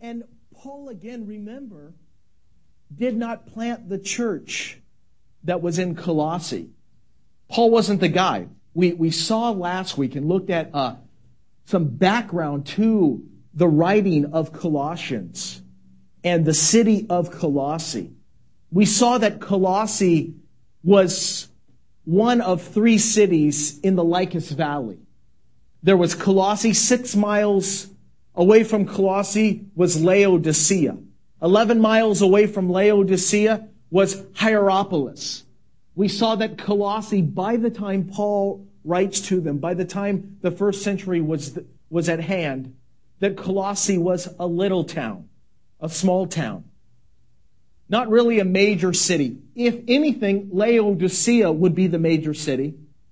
And Paul, again, remember, did not plant the church that was in Colossae. Paul wasn't the guy. We saw last week and looked at some background to the writing of Colossians and the city of Colossae. We saw that Colossae was one of 3 cities in the Lycus Valley. There was Colossae. 6 miles away from Colossae was Laodicea. 11 miles away from Laodicea was Hierapolis. We saw that Colossae, by the time Paul writes to them, by the time the first century was at hand, that Colossae was a little town, a small town. Not really a major city. If anything, Laodicea would be the major city.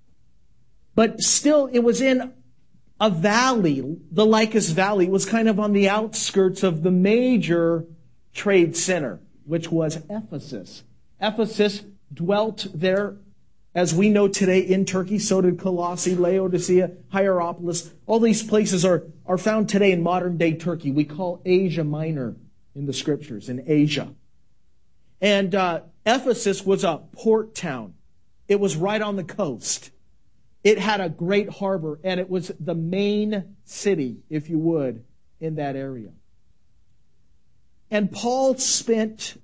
But still, it was in a valley. The Lycus Valley was kind of on the outskirts of the major trade center, which was Ephesus. Ephesus dwelt there, as we know today, in Turkey. So did Colossae, Laodicea, Hierapolis. All these places are found today in modern-day Turkey. We call Asia Minor in the Scriptures, in Asia. And Ephesus was a port town. It was right on the coast. It had a great harbor, and it was the main city, if you would, in that area. And Paul spent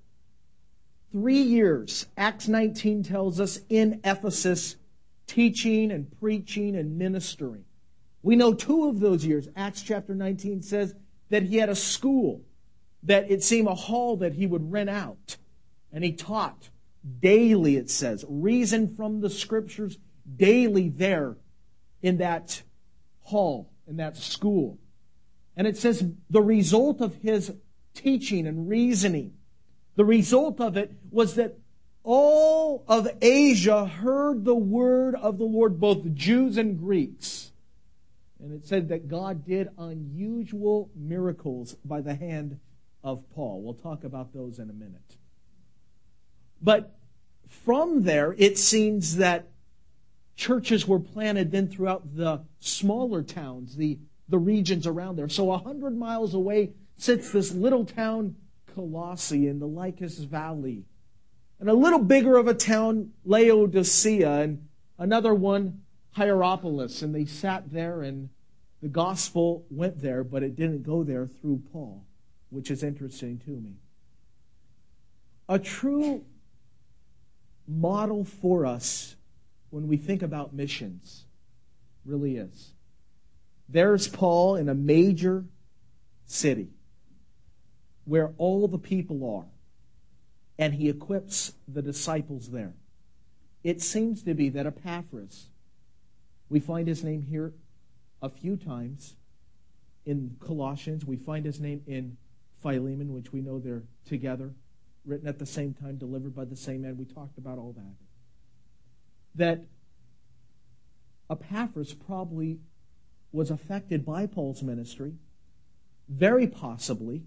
3 years, Acts 19 tells us, in Ephesus, teaching and preaching and ministering. We know 2 of those years. Acts chapter 19 says that he had a school, that it seemed a hall that he would rent out. And he taught daily, it says, reasoned from the Scriptures daily there in that hall, in that school. And it says the result of his teaching and reasoning, the result of it was that all of Asia heard the word of the Lord, both Jews and Greeks. And it said that God did unusual miracles by the hand of Paul. We'll talk about those in a minute. But from there, it seems that churches were planted then throughout the smaller towns, the regions around there. So 100 miles away sits this little town, Colossae, in the Lycus Valley. And a little bigger of a town, Laodicea, and another one, Hierapolis. And they sat there, and the gospel went there, but it didn't go there through Paul, which is interesting to me. A true model for us when we think about missions really is. There's Paul in a major city where all the people are, and he equips the disciples there. It seems to be that Epaphras, we find his name here a few times in Colossians. We find his name in Philemon, which we know they're together, written at the same time, delivered by the same man. We talked about all that. That Epaphras probably was affected by Paul's ministry, very possibly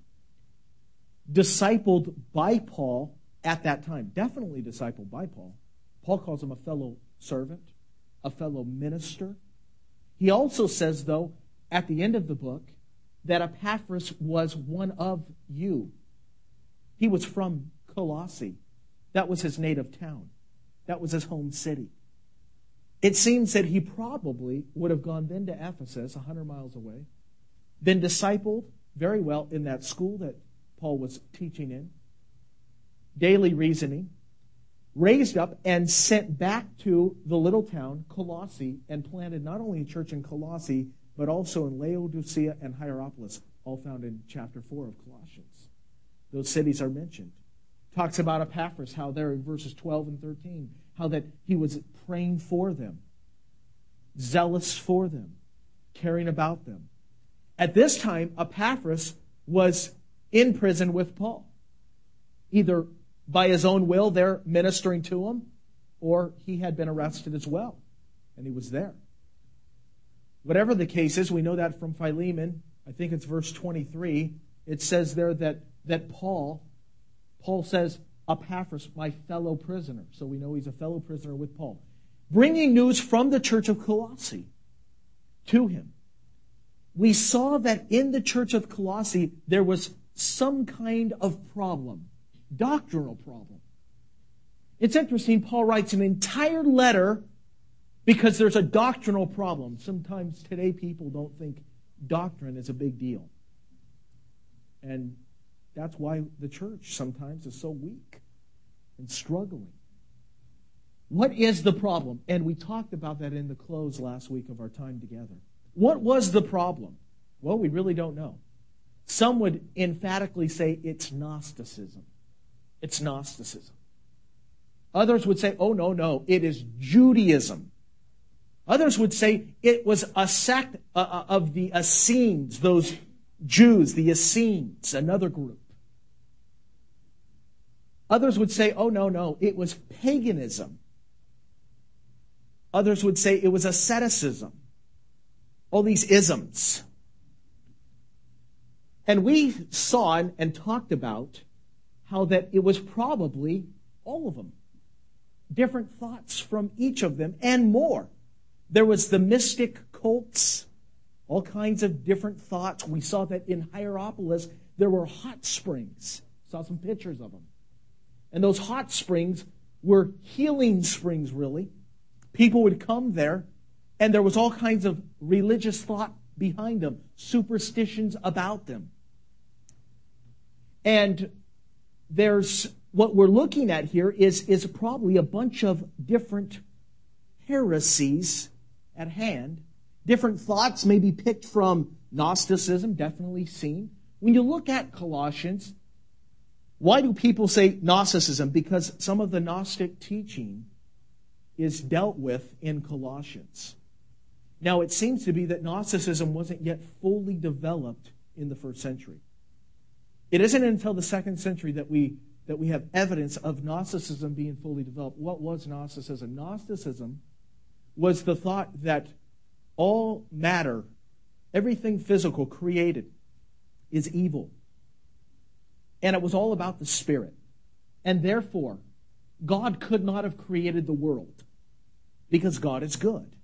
discipled by Paul at that time. Definitely discipled by Paul. Paul calls him a fellow servant, a fellow minister. He also says, though, at the end of the book, that Epaphras was one of you. He was from Colossae. That was his native town. That was his home city. It seems that he probably would have gone then to Ephesus, 100 miles away, been discipled very well in that school that Paul was teaching in, daily reasoning, raised up and sent back to the little town, Colossae, and planted not only a church in Colossae, but also in Laodicea and Hierapolis, all found in chapter 4 of Colossians. Those cities are mentioned. Talks about Epaphras, how there in verses 12 and 13, how that he was praying for them, zealous for them, caring about them. At this time, Epaphras was in prison with Paul, either by his own will there ministering to him, or he had been arrested as well, and he was there. Whatever the case is, we know that from Philemon, I think it's verse 23, it says there that Paul says, Epaphras, my fellow prisoner. So we know he's a fellow prisoner with Paul. Bringing news from the church of Colossae to him. we saw that in the church of Colossae, there was some kind of problem, doctrinal problem. It's interesting, Paul writes an entire letter because there's a doctrinal problem. Sometimes today people don't think doctrine is a big deal. And that's why the church sometimes is so weak and struggling. What is the problem? And we talked about that in the close last week of our time together. What was the problem? Well, we really don't know. Some would emphatically say it's Gnosticism. It's Gnosticism. Others would say, oh, no, it is Judaism. Others would say it was a sect of the Essenes, those Jews, the Essenes, another group. Others would say, oh, no, it was paganism. Others would say it was asceticism. All these isms. And we saw and talked about how that it was probably all of them. Different thoughts from each of them and more. There was the mystic cults, all kinds of different thoughts. We saw that in Hierapolis there were hot springs. Saw some pictures of them. And those hot springs were healing springs, really. People would come there, and there was all kinds of religious thought behind them, superstitions about them. And there's what we're looking at here is probably a bunch of different heresies at hand. Different thoughts may be picked from Gnosticism, definitely seen. When you look at Colossians, why do people say Gnosticism? Because some of the Gnostic teaching is dealt with in Colossians. Now, it seems to be that Gnosticism wasn't yet fully developed in the first century. It isn't until the second century that we have evidence of Gnosticism being fully developed. What was Gnosticism? Gnosticism was the thought that all matter, everything physical created, is evil. And it was all about the Spirit. And therefore, God could not have created the world because God is good.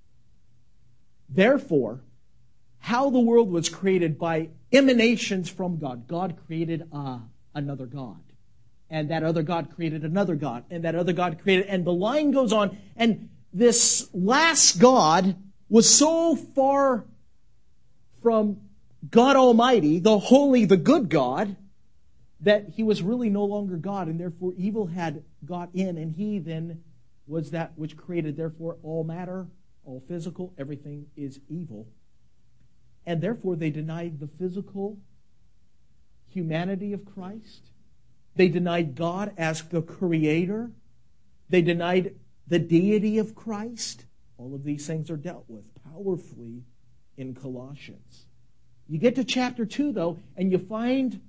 Therefore, how the world was created by emanations from God. God created another God. And that other God created another God. And that other God created, and the line goes on. And this last God was so far from God Almighty, the holy, the good God, that he was really no longer God, and therefore evil had got in, and he then was that which created, therefore all matter, all physical, everything is evil. And therefore they denied the physical humanity of Christ. They denied God as the creator. They denied the deity of Christ. All of these things are dealt with powerfully in Colossians. You get to chapter 2, though, and you find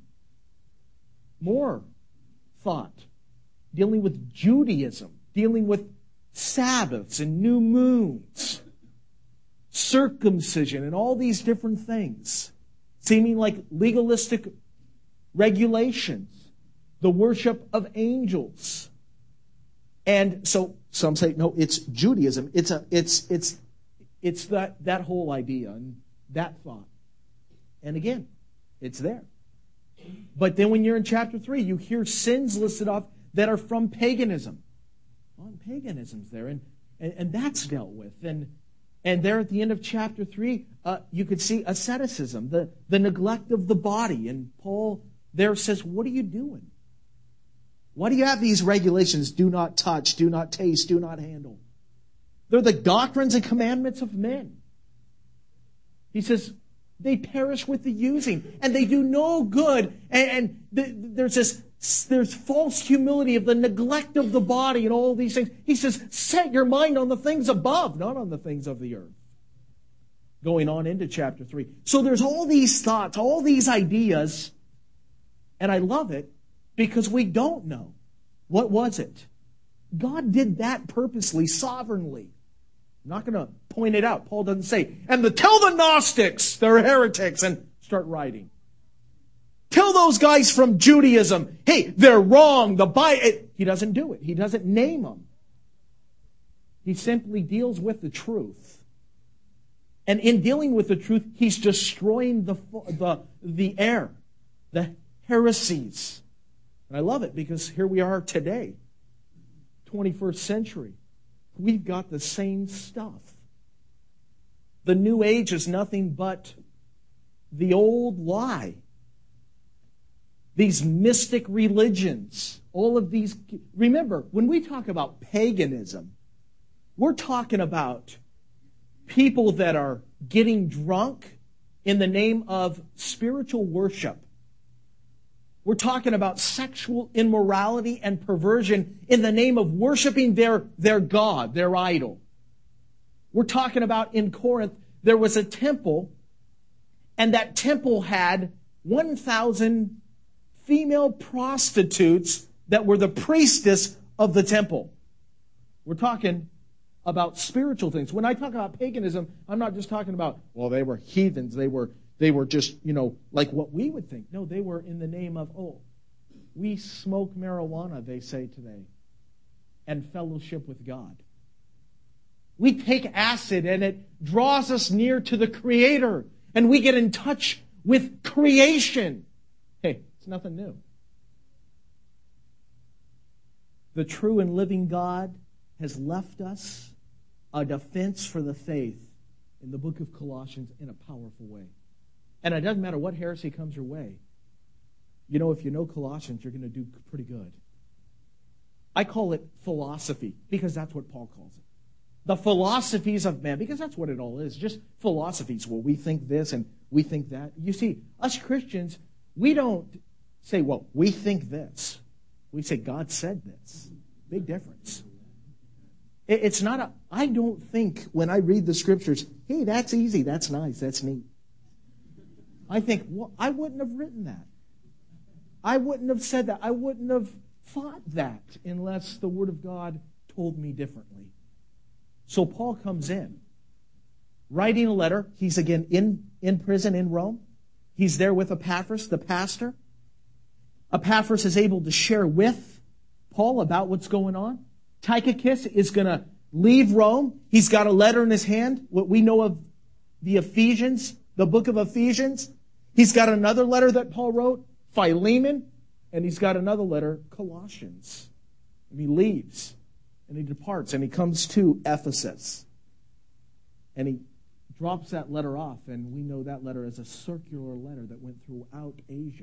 more thought dealing with Judaism, dealing with Sabbaths and new moons, circumcision, and all these different things, seeming like legalistic regulations, the worship of angels. And so some say, no, it's Judaism. It's that whole idea and that thought. And again, it's there. But then when you're in chapter 3, you hear sins listed off that are from paganism. Well, paganism's there, and that's dealt with. And there at the end of chapter 3, you could see asceticism, the neglect of the body. And Paul there says, what are you doing? Why do you have these regulations? Do not touch, do not taste, do not handle. They're the doctrines and commandments of men. He says, they perish with the using, and they do no good. And there's false humility of the neglect of the body and all these things. He says, set your mind on the things above, not on the things of the earth. Going on into chapter 3. So there's all these thoughts, all these ideas, and I love it because we don't know. What was it? God did that purposely, sovereignly. I'm not going to point it out. Paul doesn't say, tell the Gnostics they're heretics and start writing. Tell those guys from Judaism, hey, they're wrong. He doesn't do it. He doesn't name them. He simply deals with the truth. And in dealing with the truth, he's destroying the error, the heresies. And I love it because here we are today, 21st century. We've got the same stuff. The New Age is nothing but the old lie. These mystic religions, all of these. Remember, when we talk about paganism, we're talking about people that are getting drunk in the name of spiritual worship. We're talking about sexual immorality and perversion in the name of worshiping their god, their idol. We're talking about in Corinth, there was a temple, and that temple had 1,000 female prostitutes that were the priestess of the temple. We're talking about spiritual things. When I talk about paganism, I'm not just talking about, well, they were heathens. They were just, like what we would think. No, they were in the name of, we smoke marijuana, they say today, and fellowship with God. We take acid and it draws us near to the Creator, and we get in touch with creation. Hey, it's nothing new. The true and living God has left us a defense for the faith in the book of Colossians in a powerful way. And it doesn't matter what heresy comes your way. If you know Colossians, you're going to do pretty good. I call it philosophy because that's what Paul calls it. The philosophies of man, because that's what it all is, just philosophies. Well, we think this and we think that. You see, us Christians, we don't say, well, we think this. We say, God said this. Big difference. It's not I don't think when I read the Scriptures, hey, that's easy, that's nice, that's neat. I think, well, I wouldn't have written that. I wouldn't have said that. I wouldn't have thought that unless the Word of God told me differently. So Paul comes in, writing a letter. He's again in prison in Rome. He's there with Epaphras, the pastor. Epaphras is able to share with Paul about what's going on. Tychicus is going to leave Rome. He's got a letter in his hand, what we know of the Ephesians, the book of Ephesians. He's got another letter that Paul wrote, Philemon, and he's got another letter, Colossians. And he leaves, and he departs, and he comes to Ephesus. And he drops that letter off, and we know that letter as a circular letter that went throughout Asia.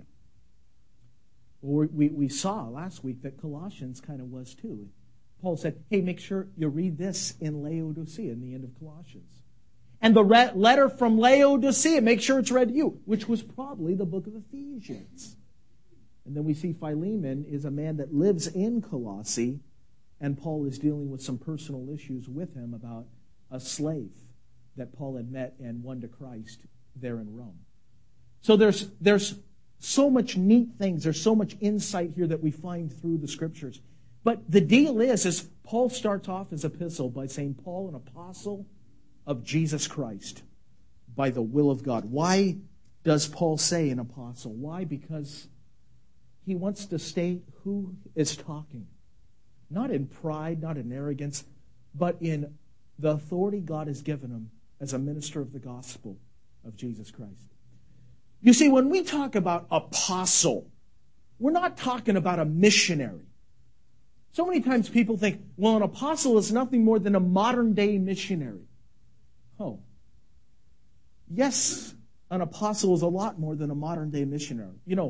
Well, we saw last week that Colossians kind of was too. Paul said, hey, make sure you read this in Laodicea, in the end of Colossians. And the letter from Laodicea, make sure it's read to you, which was probably the book of Ephesians. And then we see Philemon is a man that lives in Colossae, and Paul is dealing with some personal issues with him about a slave that Paul had met and won to Christ there in Rome. So there's so much neat things. There's so much insight here that we find through the Scriptures. But the deal is Paul starts off his epistle by saying, Paul, an apostle of Jesus Christ, by the will of God. Why does Paul say an apostle? Why? Because he wants to state who is talking. Not in pride, not in arrogance, but in the authority God has given him as a minister of the gospel of Jesus Christ. You see, when we talk about apostle, we're not talking about a missionary. So many times people think, well, an apostle is nothing more than a modern-day missionary. Oh. Yes, an apostle is a lot more than a modern-day missionary.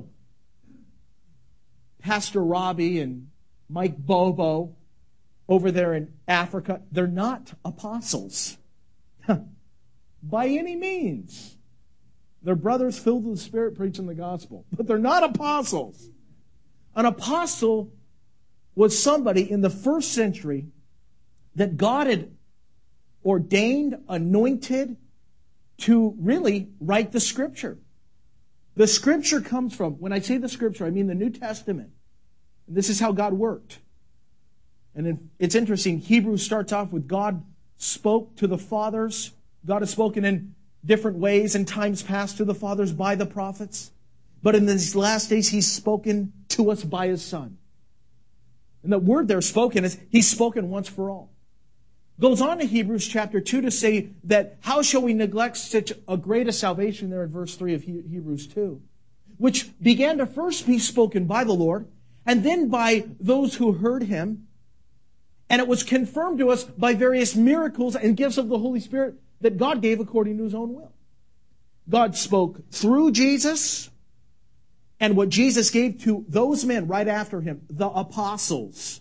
Pastor Robbie and Mike Bobo over there in Africa, they're not apostles. By any means. They're brothers filled with the Spirit preaching the gospel. But they're not apostles. An apostle was somebody in the first century that God had ordained, anointed to really write the Scripture. The Scripture comes from, when I say the Scripture, I mean the New Testament. And this is how God worked. And it's interesting, Hebrews starts off with God spoke to the fathers. God has spoken in different ways in times past to the fathers by the prophets. But in these last days, He's spoken to us by His Son. And the word there spoken is He's spoken once for all. goes on to Hebrews chapter 2 to say that how shall we neglect such a great a salvation there in verse 3 of Hebrews 2, which began to first be spoken by the Lord and then by those who heard him. And it was confirmed to us by various miracles and gifts of the Holy Spirit that God gave according to his own will. God spoke through Jesus, and what Jesus gave to those men right after him, the apostles.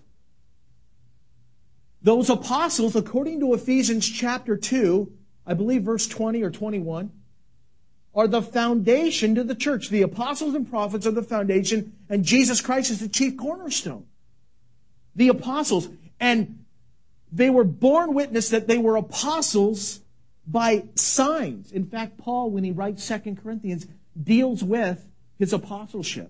Those apostles, according to Ephesians chapter 2, I believe verse 20 or 21, are the foundation to the church. The apostles and prophets are the foundation, and Jesus Christ is the chief cornerstone. The apostles, and they were born witness that they were apostles by signs. In fact, Paul, when he writes 2 Corinthians, deals with his apostleship.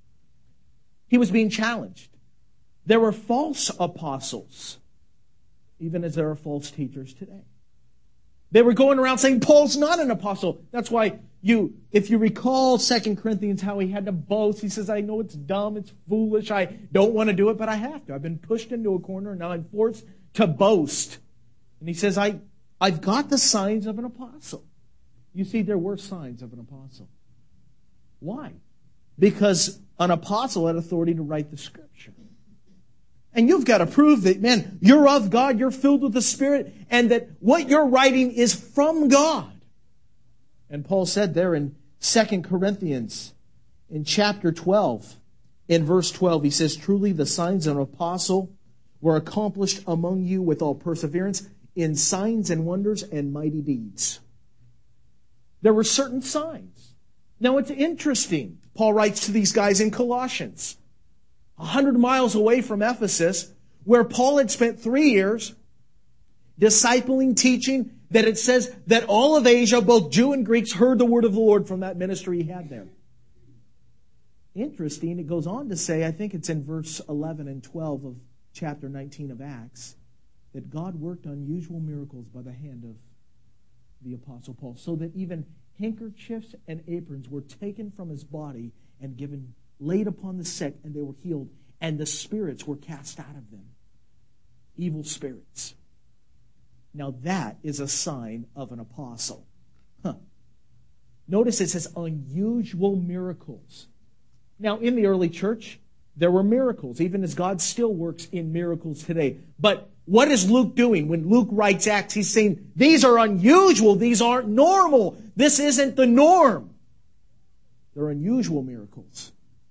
He was being challenged. There were false apostles, even as there are false teachers today. They were going around saying, Paul's not an apostle. That's why if you recall 2 Corinthians, how he had to boast. He says, I know it's dumb, it's foolish, I don't want to do it, but I have to. I've been pushed into a corner, and now I'm forced to boast. And he says, I've got the signs of an apostle. You see, there were signs of an apostle. Why? Because an apostle had authority to write the Scripture. And you've got to prove that, man, you're of God, you're filled with the Spirit, and that what you're writing is from God. And Paul said there in 2 Corinthians, in chapter 12, in verse 12, he says, truly the signs of an apostle were accomplished among you with all perseverance in signs and wonders and mighty deeds. There were certain signs. Now it's interesting. Paul writes to these guys in Colossians, 100 miles away from Ephesus, where Paul had spent 3 years discipling, teaching, that it says that all of Asia, both Jew and Greeks, heard the word of the Lord from that ministry he had there. Interesting, it goes on to say, I think it's in verse 11 and 12 of chapter 19 of Acts, that God worked unusual miracles by the hand of the Apostle Paul, so that even handkerchiefs and aprons were taken from his body and laid upon the sick, and they were healed, and the spirits were cast out of them. Evil spirits. Now that is a sign of an apostle. Notice it says unusual miracles. Now in the early church, there were miracles, even as God still works in miracles today. But what is Luke doing? When Luke writes Acts, he's saying, these are unusual, these aren't normal. This isn't the norm. They're unusual miracles.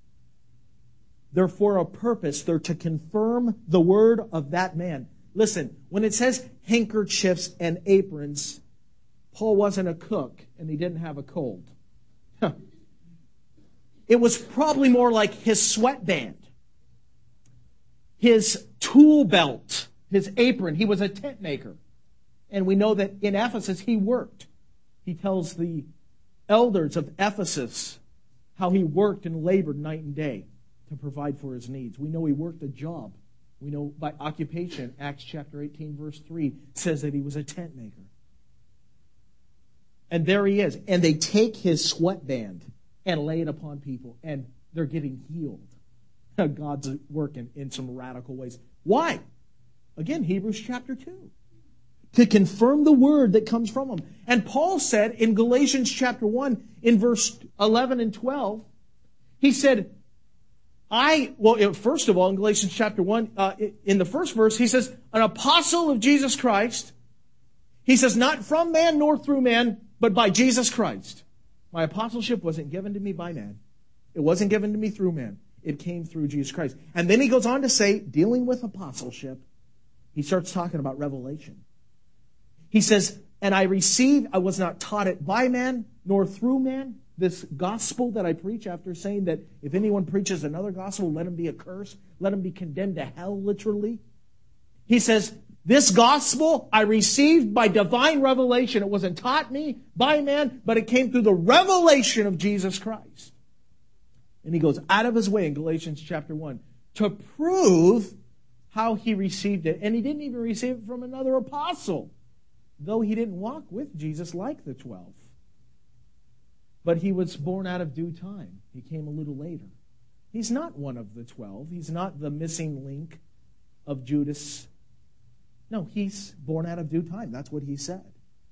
They're for a purpose. They're to confirm the word of that man. Listen, when it says handkerchiefs and aprons, Paul wasn't a cook and he didn't have a cold. It was probably more like his sweatband, his tool belt, his apron. He was a tent maker. And we know that in Ephesus he worked. He tells the elders of Ephesus how he worked and labored night and day to provide for his needs. We know he worked a job. We know by occupation, Acts chapter 18, verse 3, says that he was a tent maker. And there he is. And they take his sweatband and lay it upon people, and they're getting healed. God's working in some radical ways. Why? Again, Hebrews chapter 2. To confirm the word that comes from him. And Paul said in Galatians chapter 1, in verse 11 and 12, he said, first of all, in Galatians chapter 1, in the first verse, he says, an apostle of Jesus Christ. He says, not from man nor through man, but by Jesus Christ. My apostleship wasn't given to me by man. It wasn't given to me through man. It came through Jesus Christ. And then he goes on to say, dealing with apostleship, he starts talking about revelation. He says, and I was not taught it by man, nor through man. This gospel that I preach, after saying that if anyone preaches another gospel, let him be accursed, let him be condemned to hell, literally. He says, this gospel I received by divine revelation. It wasn't taught me by man, but it came through the revelation of Jesus Christ. And he goes out of his way in Galatians chapter 1 to prove how he received it. And he didn't even receive it from another apostle, though he didn't walk with Jesus like the 12. But he was born out of due time. He came a little later. He's not one of the 12. He's not the missing link of Judas. No, he's born out of due time. That's what he said.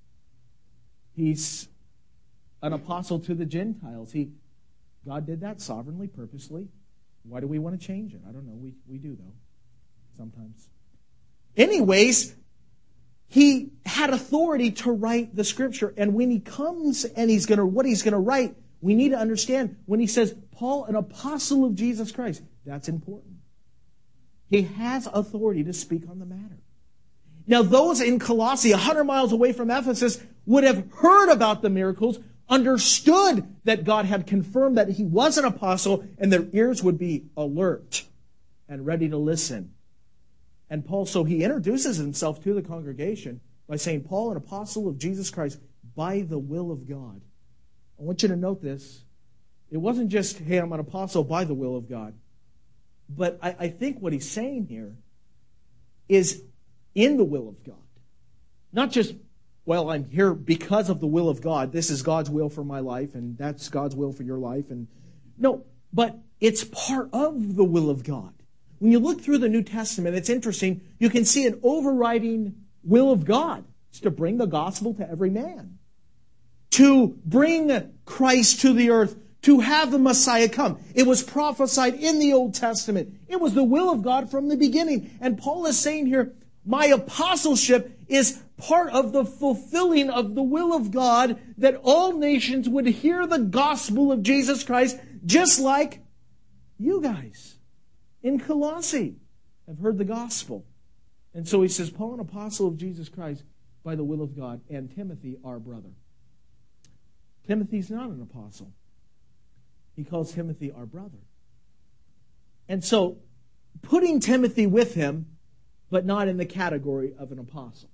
He's an apostle to the Gentiles. God did that sovereignly, purposely. Why do we want to change it? I don't know. We do, though, sometimes. Anyways, he had authority to write the Scripture. And when he comes and what he's going to write, we need to understand when he says, Paul, an apostle of Jesus Christ, that's important. He has authority to speak on the matter. Now, those in Colossae, 100 miles away from Ephesus, would have heard about the miracles, understood that God had confirmed that he was an apostle, and their ears would be alert and ready to listen. And Paul, so he introduces himself to the congregation by saying, Paul, an apostle of Jesus Christ, by the will of God. I want you to note this. It wasn't just, hey, I'm an apostle by the will of God. But I think what he's saying here is in the will of God. Not just, well, I'm here because of the will of God. This is God's will for my life, and that's God's will for your life. And no, but it's part of the will of God. When you look through the New Testament, it's interesting. You can see an overriding will of God. It's to bring the gospel to every man. To bring Christ to the earth. To have the Messiah come. It was prophesied in the Old Testament. It was the will of God from the beginning. And Paul is saying here, my apostleship is part of the fulfilling of the will of God, that all nations would hear the gospel of Jesus Christ, just like you guys in Colossae have heard the gospel. And so he says, Paul, an apostle of Jesus Christ by the will of God, and Timothy, our brother. Timothy's not an apostle. He calls Timothy our brother. And so, putting Timothy with him, but not in the category of an apostle.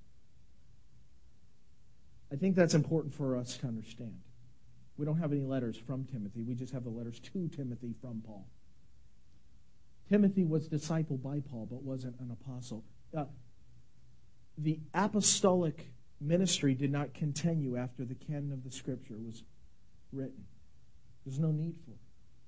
I think that's important for us to understand. We don't have any letters from Timothy. We just have the letters to Timothy from Paul. Timothy was discipled by Paul, but wasn't an apostle. The apostolic ministry did not continue after the canon of the Scripture was written. There's no need for it.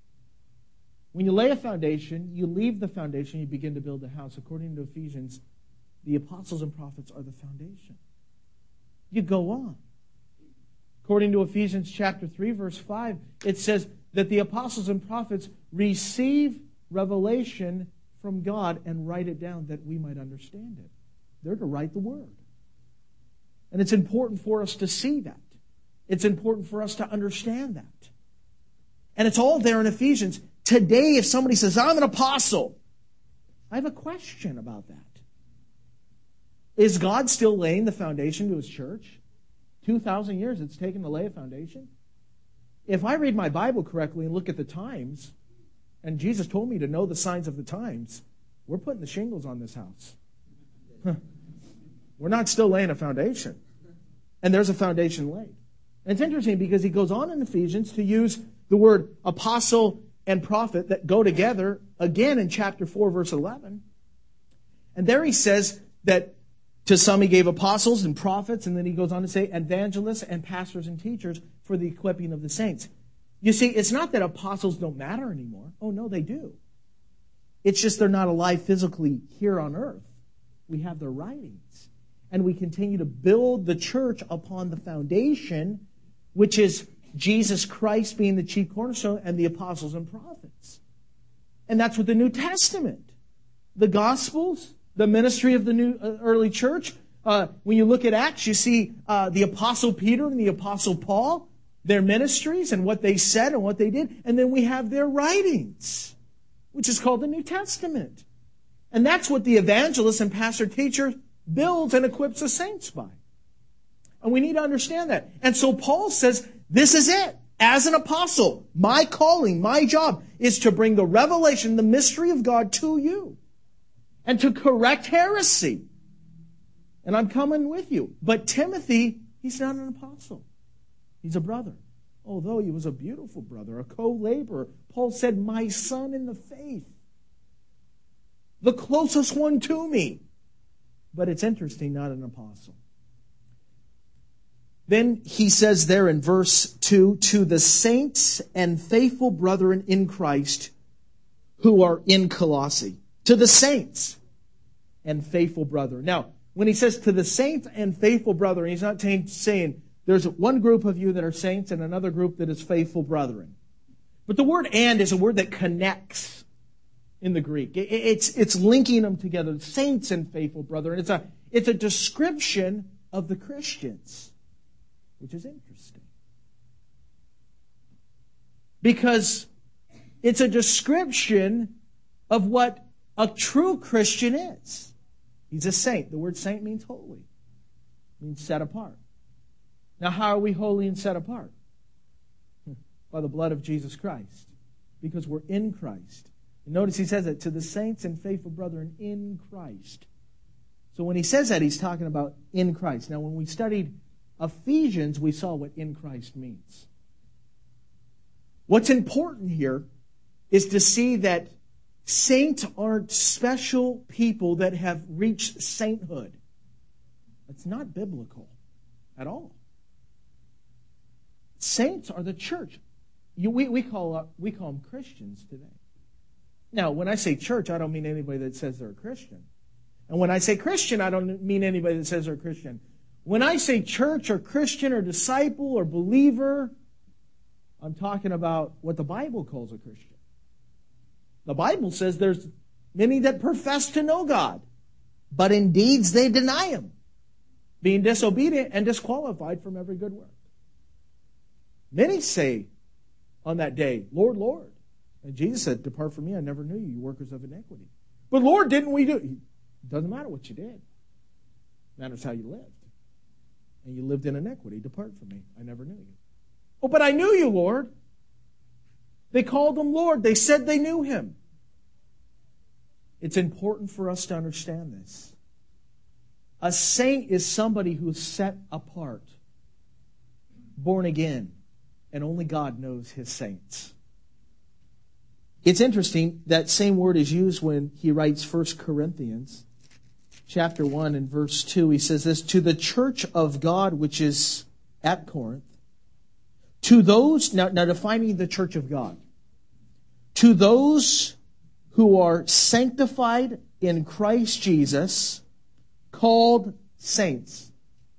When you lay a foundation, you leave the foundation, you begin to build a house. According to Ephesians, the apostles and prophets are the foundation. You go on. According to Ephesians chapter 3, verse 5, it says that the apostles and prophets receive revelation from God and write it down that we might understand it. They're to write the word. And it's important for us to see that. It's important for us to understand that. And it's all there in Ephesians. Today, if somebody says, I'm an apostle, I have a question about that. Is God still laying the foundation to His church? 2,000 years it's taken to lay a foundation? If I read my Bible correctly and look at the times, and Jesus told me to know the signs of the times, we're putting the shingles on this house. We're not still laying a foundation. And there's a foundation laid. And it's interesting because he goes on in Ephesians to use the word apostle and prophet that go together again in chapter 4, verse 11. And there he says that to some he gave apostles and prophets, and then he goes on to say evangelists and pastors and teachers for the equipping of the saints. You see, it's not that apostles don't matter anymore. Oh, no, they do. It's just they're not alive physically here on earth. We have their writings. And we continue to build the church upon the foundation, which is Jesus Christ being the chief cornerstone and the apostles and prophets. And that's what the New Testament, the Gospels, the ministry of the new early church. When you look at Acts, you see the Apostle Peter and the Apostle Paul, their ministries and what they said and what they did. And then we have their writings, which is called the New Testament. And that's what the evangelist and pastor teacher builds and equips the saints by. And we need to understand that. And so Paul says, this is it. As an apostle, my calling, my job is to bring the revelation, the mystery of God to you. And to correct heresy. And I'm coming with you. But Timothy, he's not an apostle. He's a brother. Although he was a beautiful brother, a co-laborer. Paul said, my son in the faith. The closest one to me. But it's interesting, not an apostle. Then he says there in verse 2, to the saints and faithful brethren in Christ who are in Colossae. To the saints and faithful brethren. Now, when he says to the saints and faithful brethren, he's not saying there's one group of you that are saints and another group that is faithful brethren. But the word "and" is a word that connects in the Greek. It's linking them together, saints and faithful brethren. It's a description of the Christians, which is interesting. Because it's a description of what a true Christian is. He's a saint. The word saint means holy. It means set apart. Now, how are we holy and set apart? By the blood of Jesus Christ. Because we're in Christ. And notice he says it to the saints and faithful brethren in Christ. So when he says that, he's talking about in Christ. Now, when we studied Ephesians, we saw what in Christ means. What's important here is to see that saints aren't special people that have reached sainthood. It's not biblical at all. Saints are the church. We call them Christians today. Now, when I say church, I don't mean anybody that says they're a Christian. And when I say Christian, I don't mean anybody that says they're a Christian. When I say church or Christian or disciple or believer, I'm talking about what the Bible calls a Christian. The Bible says there's many that profess to know God, but in deeds they deny Him, being disobedient and disqualified from every good work. Many say on that day, Lord, Lord. And Jesus said, depart from me, I never knew you, you workers of iniquity. But Lord, didn't we do it? It doesn't matter what you did. It matters how you lived. And you lived in iniquity. Depart from me, I never knew you. Oh, but I knew you, Lord. They called Him Lord. They said they knew Him. It's important for us to understand this. A saint is somebody who is set apart, born again, and only God knows His saints. It's interesting, that same word is used when he writes 1 Corinthians chapter 1 and verse 2. He says this, to the church of God which is at Corinth, to those, now defining the church of God, to those who are sanctified in Christ Jesus, called saints.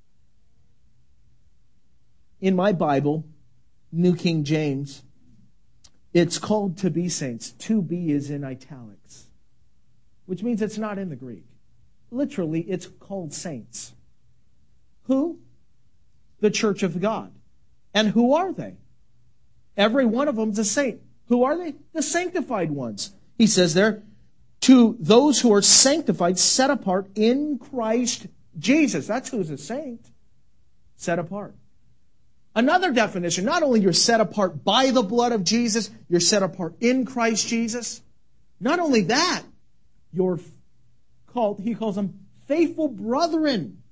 In my Bible, New King James, it's called to be saints. To be is in italics, which means it's not in the Greek. Literally, it's called saints. Who? The church of God. And who are they? Every one of them is a saint. Who are they? The sanctified ones. He says there, to those who are sanctified, set apart in Christ Jesus. That's who's a saint. Set apart. Another definition, not only you're set apart by the blood of Jesus, you're set apart in Christ Jesus. Not only that, you're called, he calls them faithful brethren.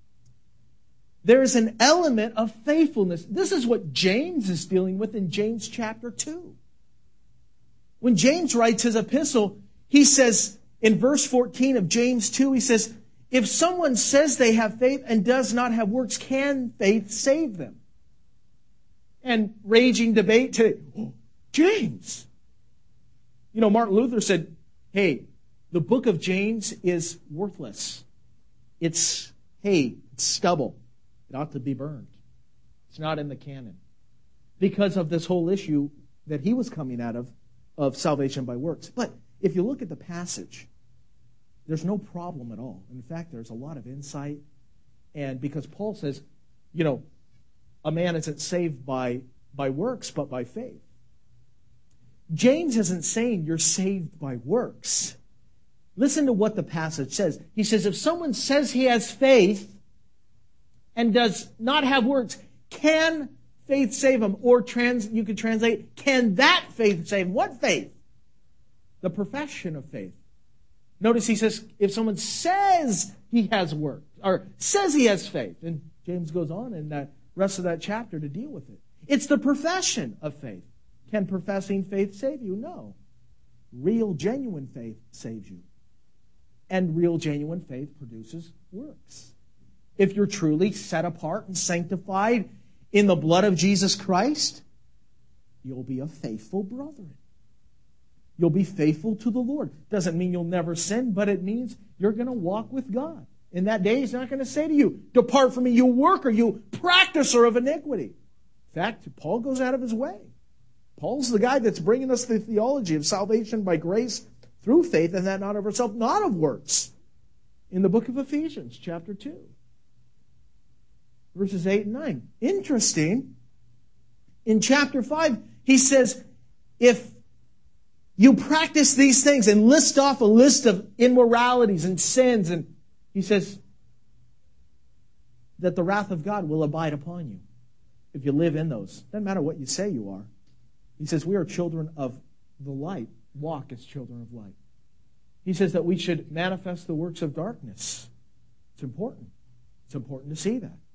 There's an element of faithfulness. This is what James is dealing with in James chapter 2. When James writes his epistle, he says in verse 14 of James 2, he says, if someone says they have faith and does not have works, can faith save them? And raging debate today. Oh, James! You know, Martin Luther said, hey, the book of James is worthless. It's hay, it's stubble. It ought to be burned. It's not in the canon. Because of this whole issue that he was coming out of salvation by works. But if you look at the passage, there's no problem at all. In fact, there's a lot of insight. And because Paul says, you know, a man isn't saved by works, but by faith. James isn't saying you're saved by works. Listen to what the passage says. He says, if someone says he has faith and does not have works, can faith save him? Or you could translate, can that faith save him? What faith? The profession of faith. Notice he says, if someone says he has work, or says he has faith, and James goes on in that rest of that chapter to deal with it. It's the profession of faith. Can professing faith save you? No. Real, genuine faith saves you. And real, genuine faith produces works. If you're truly set apart and sanctified in the blood of Jesus Christ, you'll be a faithful brethren. You'll be faithful to the Lord. Doesn't mean you'll never sin, but it means you're going to walk with God. In that day, he's not going to say to you, depart from me, you worker, you practicer of iniquity. In fact, Paul goes out of his way. Paul's the guy that's bringing us the theology of salvation by grace through faith, and that not of ourselves, not of works. In the book of Ephesians, chapter 2, verses 8 and 9. Interesting. In chapter 5, he says, if you practice these things and list off a list of immoralities and sins, and he says that the wrath of God will abide upon you if you live in those. Doesn't matter what you say you are. He says we are children of the light. Walk as children of light. He says that we should manifest the works of darkness. It's important. It's important to see that.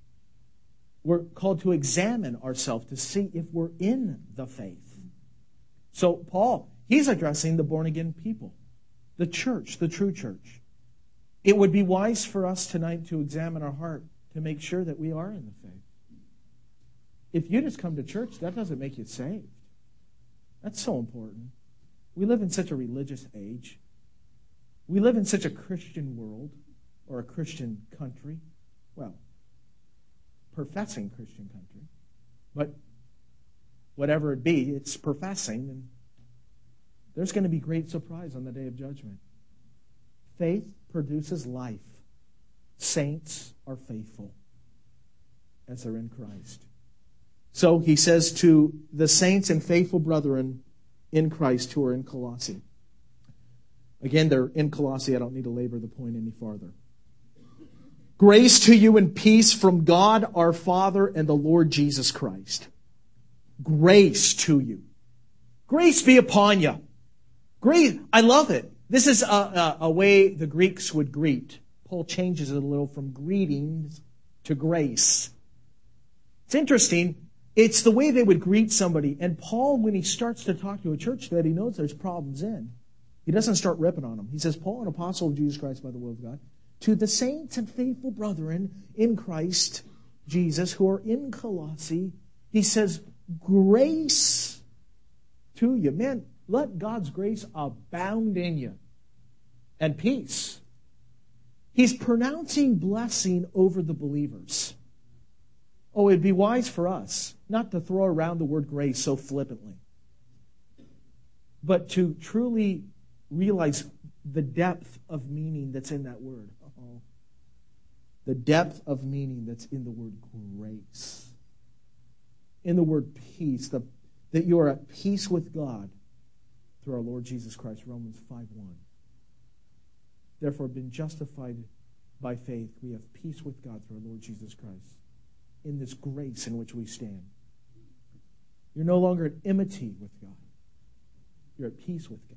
We're called to examine ourselves to see if we're in the faith. So Paul, he's addressing the born-again people, the church, the true church. It would be wise for us tonight to examine our heart to make sure that we are in the faith. If you just come to church, that doesn't make you saved. That's so important. We live in such a religious age. We live in such a Christian world, or a Christian country. Well, professing Christian country. But whatever it be, it's professing, and there's going to be great surprise on the day of judgment. Faith produces life. Saints are faithful as they're in Christ. So he says to the saints and faithful brethren in Christ who are in Colossae. Again, they're in Colossae. I don't need to labor the point any farther. Grace to you and peace from God our Father and the Lord Jesus Christ. Grace to you. Grace be upon you. Grace, I love it. This is a way the Greeks would greet. Paul changes it a little from greetings to grace. It's interesting. It's the way they would greet somebody. And Paul, when he starts to talk to a church that he knows there's problems in, he doesn't start ripping on them. He says, Paul, an apostle of Jesus Christ by the will of God, to the saints and faithful brethren in Christ Jesus who are in Colossae, he says, grace to you. Man, let God's grace abound in you. And peace. He's pronouncing blessing over the believers. Oh, it'd be wise for us not to throw around the word grace so flippantly, but to truly realize the depth of meaning that's in that word. The depth of meaning that's in the word grace. In the word peace, that you are at peace with God through our Lord Jesus Christ, Romans 5:1. Therefore, being justified by faith, we have peace with God through our Lord Jesus Christ, in this grace in which we stand. You're no longer at enmity with God. You're at peace with God.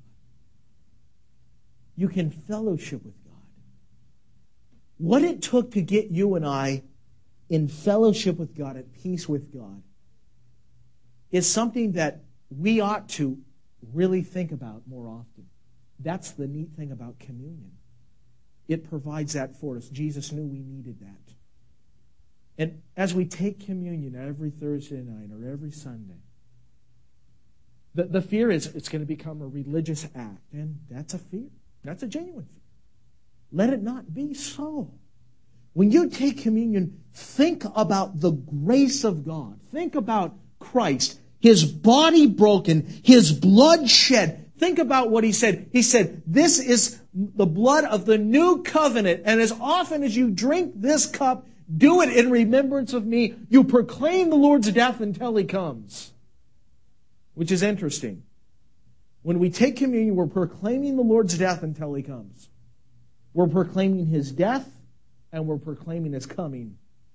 You can fellowship with God. What it took to get you and I in fellowship with God, at peace with God, is something that we ought to really think about more often. That's the neat thing about communion. It provides that for us. Jesus knew we needed that. And as we take communion every Thursday night or every Sunday, the fear is it's going to become a religious act. And that's a fear. That's a genuine fear. Let it not be so. When you take communion, think about the grace of God. Think about Christ, His body broken, His blood shed. Think about what He said. He said, this is the blood of the new covenant, and as often as you drink this cup, do it in remembrance of me. You proclaim the Lord's death until He comes. Which is interesting. When we take communion, we're proclaiming the Lord's death until He comes. We're proclaiming His death, and we're proclaiming His coming.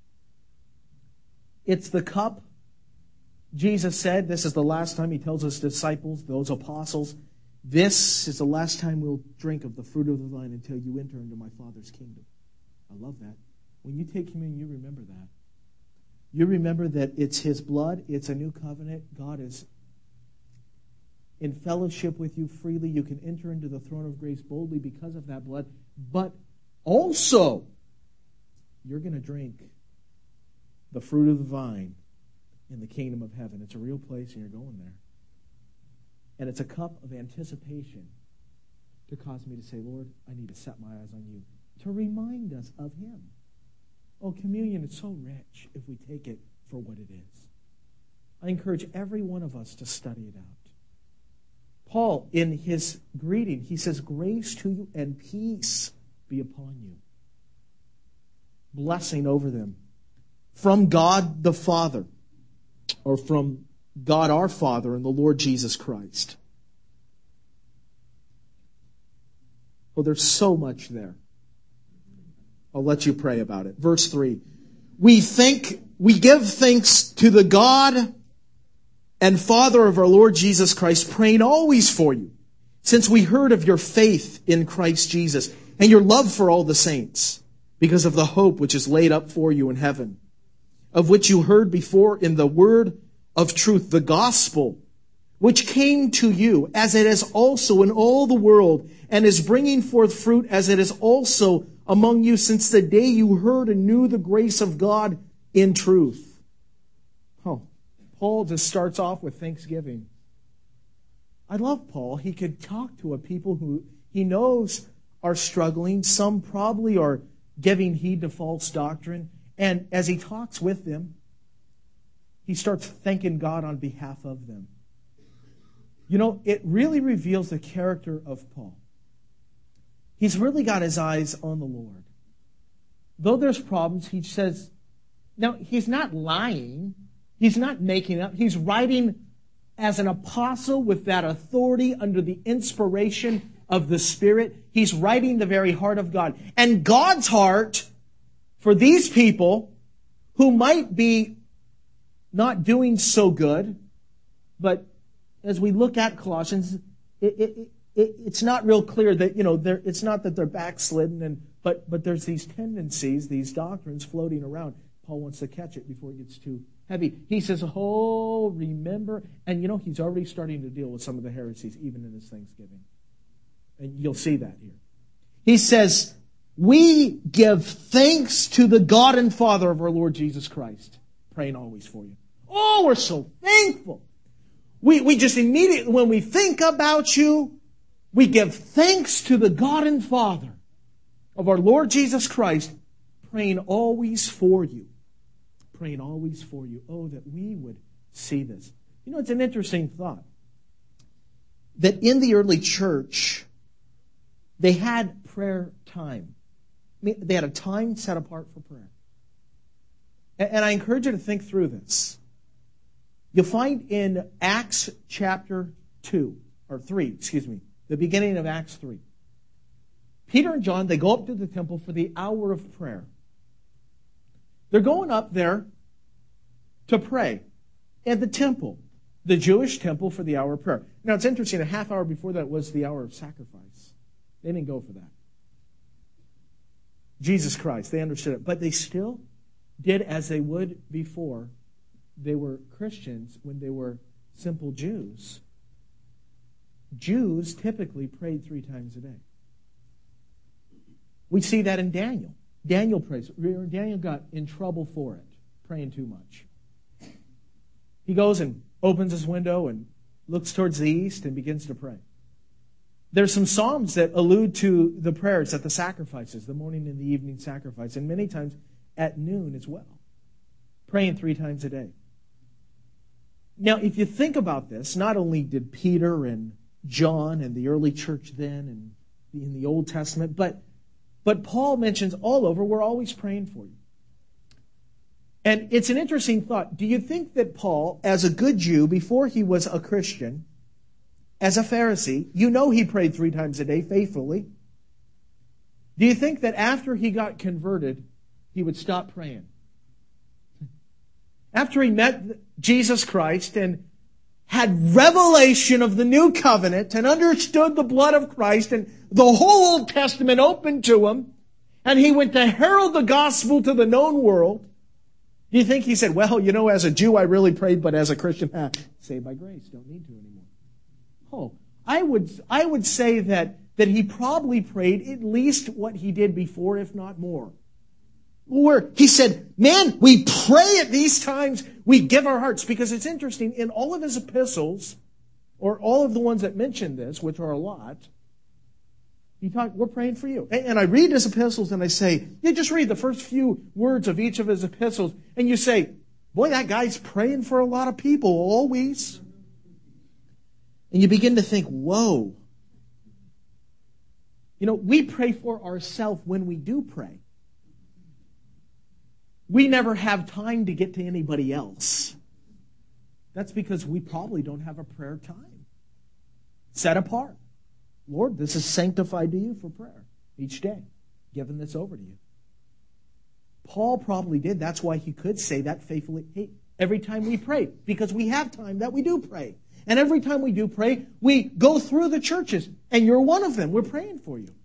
It's the cup. Jesus said, this is the last time He tells His disciples, those apostles, this is the last time we'll drink of the fruit of the vine until you enter into my Father's kingdom. I love that. When you take communion, you remember that. You remember that it's His blood, it's a new covenant. God is in fellowship with you freely. You can enter into the throne of grace boldly because of that blood. But also, you're going to drink the fruit of the vine in the kingdom of heaven. It's a real place, and you're going there. And it's a cup of anticipation to cause me to say, Lord, I need to set my eyes on you. to remind us of Him. Oh, communion is so rich if we take it for what it is. I encourage every one of us to study it out. Paul, in his greeting, he says, grace to you and peace be upon you. Blessing over them. From God the Father, or from God our Father and the Lord Jesus Christ. Oh, there's so much there. I'll let you pray about it. Verse 3. We give thanks to the God and Father of our Lord Jesus Christ, praying always for you, since we heard of your faith in Christ Jesus and your love for all the saints, because of the hope which is laid up for you in heaven, of which you heard before in the word of truth, the gospel, which came to you, as it is also in all the world, and is bringing forth fruit, as it is also among you since the day you heard and knew the grace of God in truth. Oh, Paul just starts off with thanksgiving. I love Paul. He could talk to a people who he knows are struggling. Some probably are giving heed to false doctrine. And as he talks with them, he starts thanking God on behalf of them. You know, it really reveals the character of Paul. He's really got his eyes on the Lord. Though there's problems, he says, now he's not lying. He's not making it up. He's writing as an apostle with that authority under the inspiration of the Spirit. He's writing the very heart of God. And God's heart for these people who might be not doing so good, but as we look at Colossians, it's not real clear that, it's not that they're backslidden, but there's these tendencies, these doctrines floating around. Paul wants to catch it before it gets too heavy. He says, oh, remember. And he's already starting to deal with some of the heresies, even in his Thanksgiving. And you'll see that here. He says, we give thanks to the God and Father of our Lord Jesus Christ, praying always for you. Oh, we're so thankful. We just immediately, when we think about you, we give thanks to the God and Father of our Lord Jesus Christ, praying always for you. Praying always for you. Oh, that we would see this. It's an interesting thought. That in the early church, they had prayer time. They had a time set apart for prayer. And I encourage you to think through this. You'll find in Acts chapter 3, the beginning of Acts 3. Peter and John, they go up to the temple for the hour of prayer. They're going up there to pray at the temple, the Jewish temple, for the hour of prayer. Now, it's interesting, a half hour before that was the hour of sacrifice. They didn't go for that. Jesus Christ, they understood it. But they still did as they would before they were Christians, when they were simple Jews. Jews typically prayed 3 times a day. We see that in Daniel. Daniel prays. Daniel got in trouble for it, praying too much. He goes and opens his window and looks towards the east and begins to pray. There's some psalms that allude to the prayers at the sacrifices, the morning and the evening sacrifice, and many times at noon as well. Praying 3 times a day. Now, if you think about this, not only did Peter and John and the early church then and in the Old Testament, but Paul mentions all over, we're always praying for you. And it's an interesting thought. Do you think that Paul, as a good Jew, before he was a Christian, as a Pharisee, he prayed 3 times a day faithfully? Do you think that after he got converted, he would stop praying? After he met Jesus Christ and had revelation of the new covenant and understood the blood of Christ and the whole Old Testament opened to him, and he went to herald the gospel to the known world, do you think he said, well, as a Jew I really prayed, but as a Christian, saved by grace, don't need to anymore? Oh, I would say that he probably prayed at least what he did before, if not more. Where he said, man, we pray at these times, we give our hearts. Because it's interesting, in all of his epistles, or all of the ones that mention this, which are a lot, We're praying for you. And I read his epistles and I say, yeah, just read the first few words of each of his epistles. And you say, boy, that guy's praying for a lot of people always. And you begin to think, whoa. You know, we pray for ourselves when we do pray. We never have time to get to anybody else. That's because we probably don't have a prayer time set apart. Lord, this is sanctified to you for prayer each day, giving this over to you. Paul probably did. That's why he could say that faithfully. Hey, every time we pray, because we have time that we do pray. And every time we do pray, we go through the churches, and you're one of them. We're praying for you.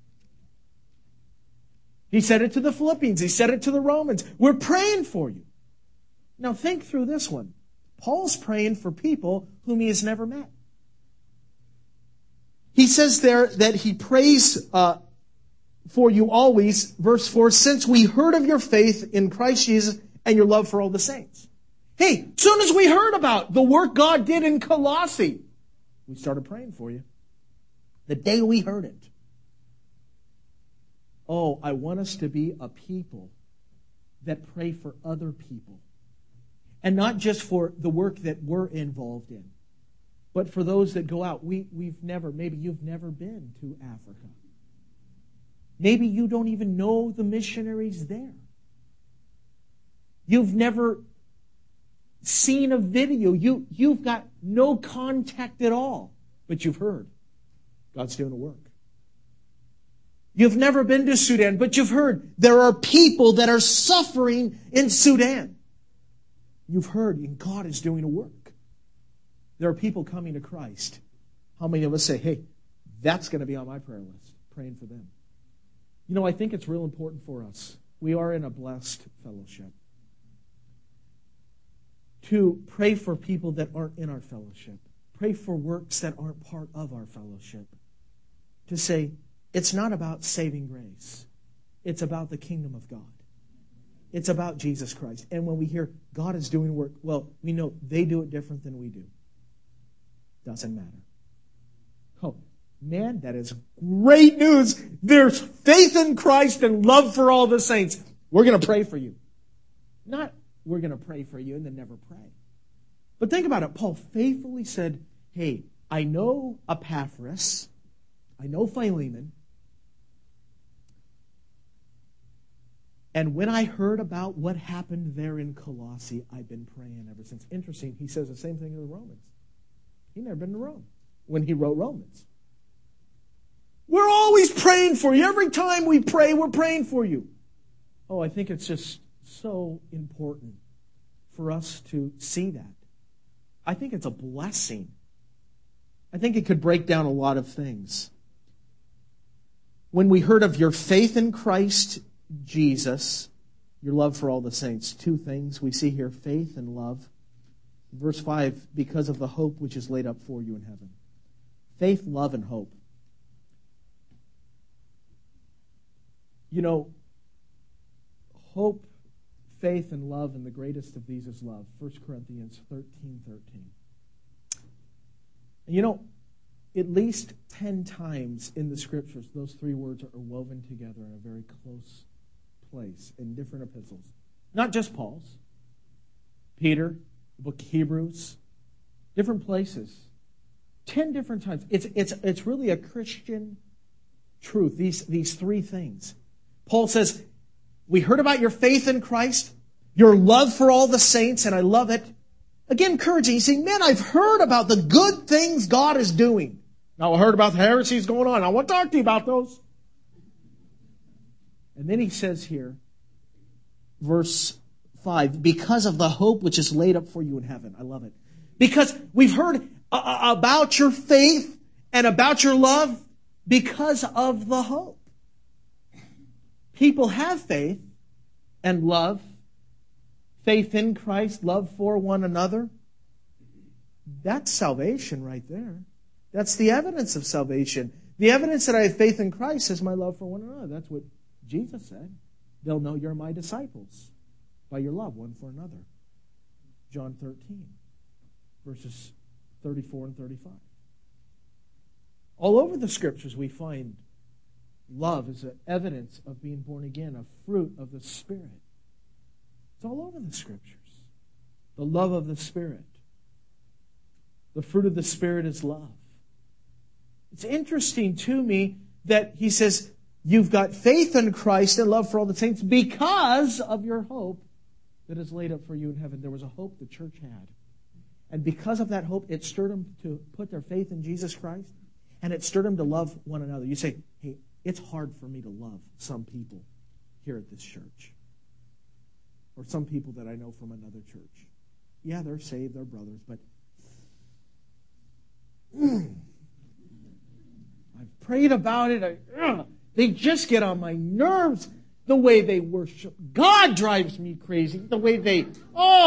He said it to the Philippians. He said it to the Romans. We're praying for you. Now think through this one. Paul's praying for people whom he has never met. He says there that he prays for you always, verse 4, since we heard of your faith in Christ Jesus and your love for all the saints. Hey, soon as we heard about the work God did in Colossae, we started praying for you. The day we heard it. Oh, I want us to be a people that pray for other people. And not just for the work that we're involved in, but for those that go out. Maybe you've never been to Africa. Maybe you don't even know the missionaries there. You've never seen a video. You've got no contact at all, but you've heard God's doing a work. You've never been to Sudan, but you've heard there are people that are suffering in Sudan. You've heard, and God is doing a work. There are people coming to Christ. How many of us say, hey, that's going to be on my prayer list, praying for them? You know, I think it's real important for us. We are in a blessed fellowship. To pray for people that aren't in our fellowship. Pray for works that aren't part of our fellowship. To say, it's not about saving grace. It's about the kingdom of God. It's about Jesus Christ. And when we hear God is doing work, well, we know they do it different than we do. Doesn't matter. Oh, man, that is great news. There's faith in Christ and love for all the saints. We're going to pray for you. Not we're going to pray for you and then never pray. But think about it. Paul faithfully said, hey, I know Epaphras. I know Philemon. And when I heard about what happened there in Colossae, I've been praying ever since. Interesting, he says the same thing to the Romans. He'd never been to Rome when he wrote Romans. We're always praying for you. Every time we pray, we're praying for you. Oh, I think it's just so important for us to see that. I think it's a blessing. I think it could break down a lot of things. When we heard of your faith in Christ Jesus, your love for all the saints. Two things we see here, faith and love. Verse 5, because of the hope which is laid up for you in heaven. Faith, love, and hope. You know, hope, faith, and love, and the greatest of these is love. 1 Corinthians 13:13. And you know, at least 10 times in the Scriptures, those three words are woven together in a very close place in different epistles. Not just Paul's. Peter, the book of Hebrews, different places. 10 different times. It's really a Christian truth, these three things. Paul says, we heard about your faith in Christ, your love for all the saints, and I love it. Again, encouraging. You see, man, I've heard about the good things God is doing. Now, I heard about the heresies going on. I want to talk to you about those. And then he says here, verse 5, because of the hope which is laid up for you in heaven. I love it. Because we've heard about your faith and about your love because of the hope. People have faith and love. Faith in Christ, love for one another. That's salvation right there. That's the evidence of salvation. The evidence that I have faith in Christ is my love for one another. That's what Jesus said. They'll know you're my disciples by your love one for another. John 13, verses 34 and 35. All over the Scriptures we find Love is an evidence of being born again, a fruit of the Spirit. It's all over the Scriptures. The love of the Spirit. The fruit of the Spirit is love. It's interesting to me that he says, you've got faith in Christ and love for all the saints because of your hope that is laid up for you in heaven. There was a hope the church had. And because of that hope, it stirred them to put their faith in Jesus Christ. And it stirred them to love one another. You say, hey, it's hard for me to love some people here at this church. Or some people that I know from another church. Yeah, they're saved, they're brothers, but I've prayed about it. They just get on my nerves. The way they worship God drives me crazy. The way they, and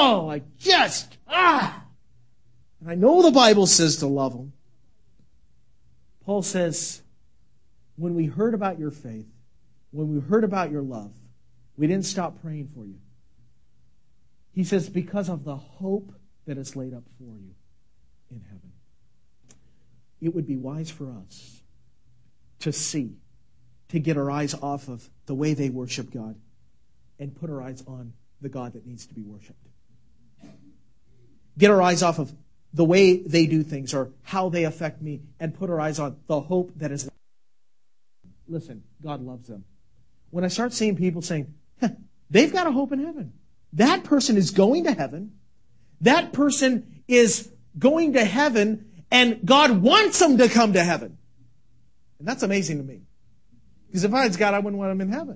I know the Bible says to love them. Paul says, when we heard about your faith, when we heard about your love, we didn't stop praying for you. He says, because of the hope that is laid up for you in heaven. It would be wise for us to see, to get our eyes off of the way they worship God and put our eyes on the God that needs to be worshiped. Get our eyes off of the way they do things or how they affect me and put our eyes on the hope that is. Listen, God loves them. When I start seeing people saying, they've got a hope in heaven. That person is going to heaven. That person is going to heaven and God wants them to come to heaven. And that's amazing to me. Because if I was God, I wouldn't want them in heaven.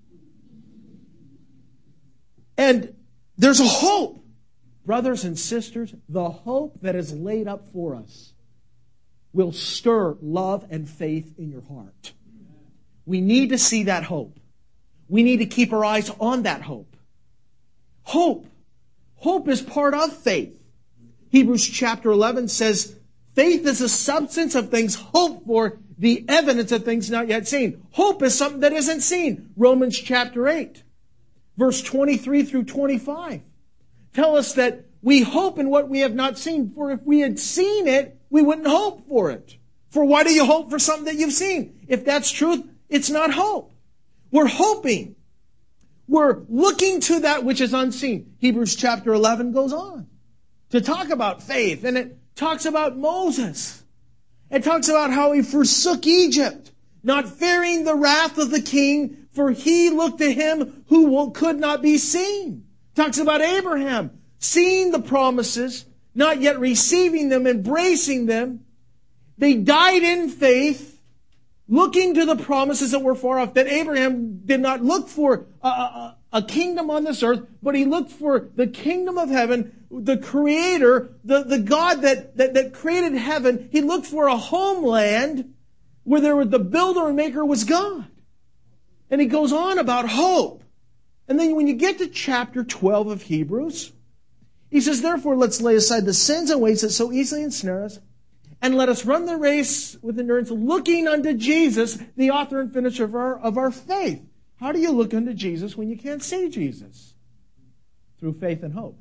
And there's a hope. Brothers and sisters, the hope that is laid up for us will stir love and faith in your heart. We need to see that hope. We need to keep our eyes on that hope. Hope. Hope is part of faith. Hebrews chapter 11 says, faith is the substance of things hoped for, the evidence of things not yet seen. Hope is something that isn't seen. Romans chapter 8, verse 23 through 25. Tell us that we hope in what we have not seen. For if we had seen it, we wouldn't hope for it. For why do you hope for something that you've seen? If that's truth, it's not hope. We're hoping. We're looking to that which is unseen. Hebrews chapter 11 goes on to talk about faith. And it talks about Moses. It talks about how he forsook Egypt, not fearing the wrath of the king, for he looked to him who could not be seen. Talks about Abraham, seeing the promises, not yet receiving them, embracing them. They died in faith, looking to the promises that were far off, that Abraham did not look for a kingdom on this earth, but he looked for the kingdom of heaven, the Creator, the God that created heaven. He looked for a homeland where the builder and maker was God. And he goes on about hope. And then when you get to chapter 12 of Hebrews, he says, therefore, let's lay aside the sins and ways that so easily ensnare us, and let us run the race with endurance, looking unto Jesus, the author and finisher of our faith. How do you look unto Jesus when you can't see Jesus? Through faith and hope.